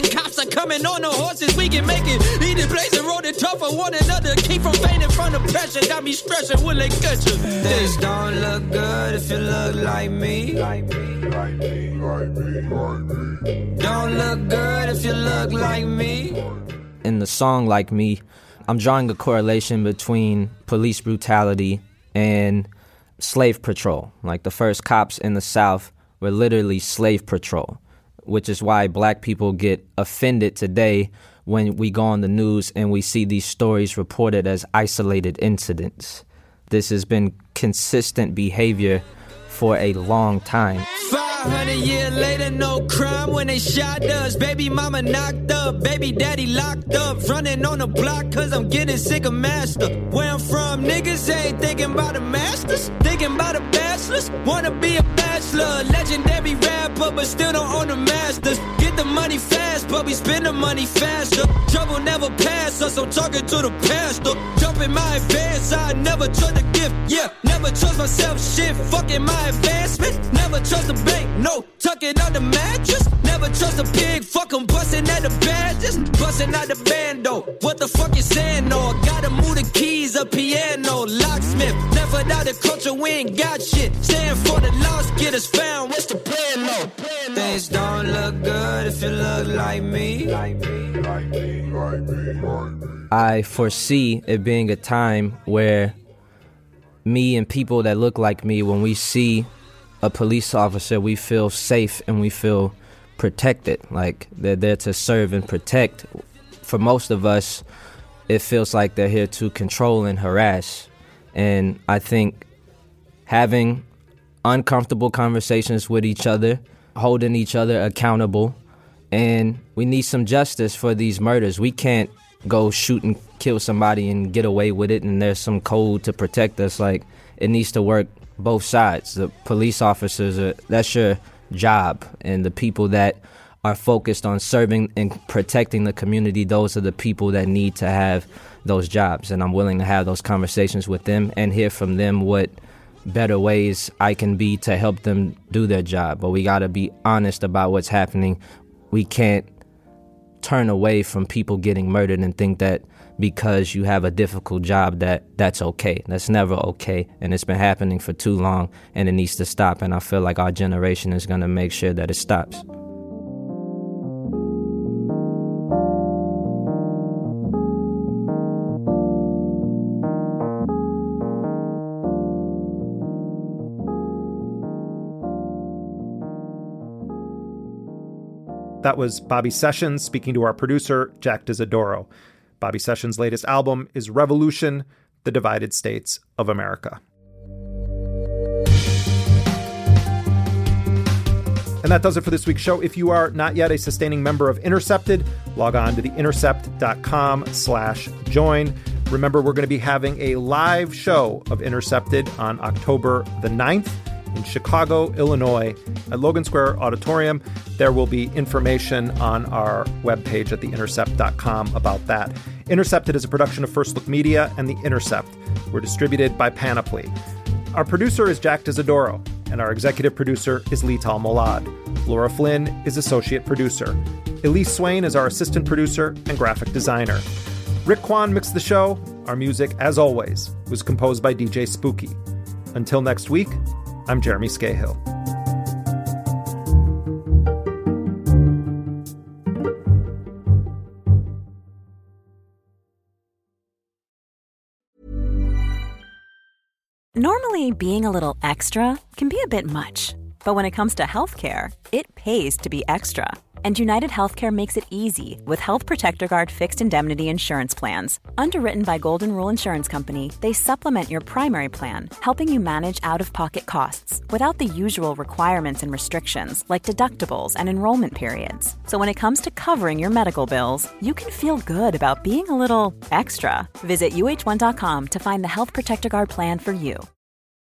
I'm coming on the horses, we can make it. Lead the place and roll the top for one another. Keep from fainting from the pressure. Got me stressing, will they catch you? Things don't look good if you look like me. Like me, like me, like me, like me. Don't look good if you look like me. In the song Like Me, I'm drawing a correlation between police brutality and slave patrol. Like the first cops in the South were literally slave patrol, which is why black people get offended today when we go on the news and we see these stories reported as isolated incidents. This has been consistent behavior for a long time. five hundred years later, no crime when they shot us. Baby mama knocked up, baby daddy locked up. Running on the block cause I'm getting sick of master. Where I'm from, niggas ain't thinking about the masters. Thinking about the bachelors, wanna be a bachelor. Legendary rapper, but still don't own the masters. Get the money fast, but we spend the money faster. Trouble never pass us, I'm talking to the pastor. Jump in my advance, I never trust the gift. Yeah, never trust myself, shit, fucking my advancement. Never trust the bank, no, tuck it on the mattress. Never trust a pig, fuck em, bustin' at the badges. Bustin' out the bando, what the fuck you saying, no? Gotta move the keys, a piano, locksmith. Never doubt the culture, we ain't got shit. Stand for the lost, get us found, what's the plan, no? Things don't look good if you look like me. Like me, like me, like me, like me. I foresee it being a time where me and people that look like me, when we see a police officer, we feel safe and we feel protected, like they're there to serve and protect. For most of us, it feels like they're here to control and harass. And I think having uncomfortable conversations with each other, holding each other accountable, and we need some justice for these murders. We can't go shoot and kill somebody and get away with it and there's some code to protect us. Like, it needs to work both sides. The police officers, are, that's your job, and the people that are focused on serving and protecting the community, those are the people that need to have those jobs. And I'm willing to have those conversations with them and hear from them what better ways I can be to help them do their job. But we got to be honest about what's happening. We can't turn away from people getting murdered and think that because you have a difficult job that that's okay. That's never okay, and it's been happening for too long, and it needs to stop, and I feel like our generation is going to make sure that it stops. That was Bobby Sessions speaking to our producer, Jack Dizadoro. Bobby Sessions' latest album is Revolution, The Divided States of America. And that does it for this week's show. If you are not yet a sustaining member of Intercepted, log on to the intercept dot com slash join. Remember, we're going to be having a live show of Intercepted on October the ninth in Chicago, Illinois, at Logan Square Auditorium. There will be information on our webpage at the intercept dot com about that. Intercepted is a production of First Look Media and The Intercept. We're distributed by Panoply. Our producer is Jack Dizadoro, and our executive producer is Lital Molad. Laura Flynn is associate producer. Elise Swain is our assistant producer and graphic designer. Rick Kwan mixed the show. Our music, as always, was composed by D J Spooky. Until next week, I'm Jeremy Scahill. Normally, being a little extra can be a bit much, but when it comes to healthcare, it pays to be extra. And United Healthcare makes it easy with Health Protector Guard fixed indemnity insurance plans. Underwritten by Golden Rule Insurance Company, they supplement your primary plan, helping you manage out-of-pocket costs without the usual requirements and restrictions like deductibles and enrollment periods. So when it comes to covering your medical bills, you can feel good about being a little extra. Visit U H one dot com to find the Health Protector Guard plan for you.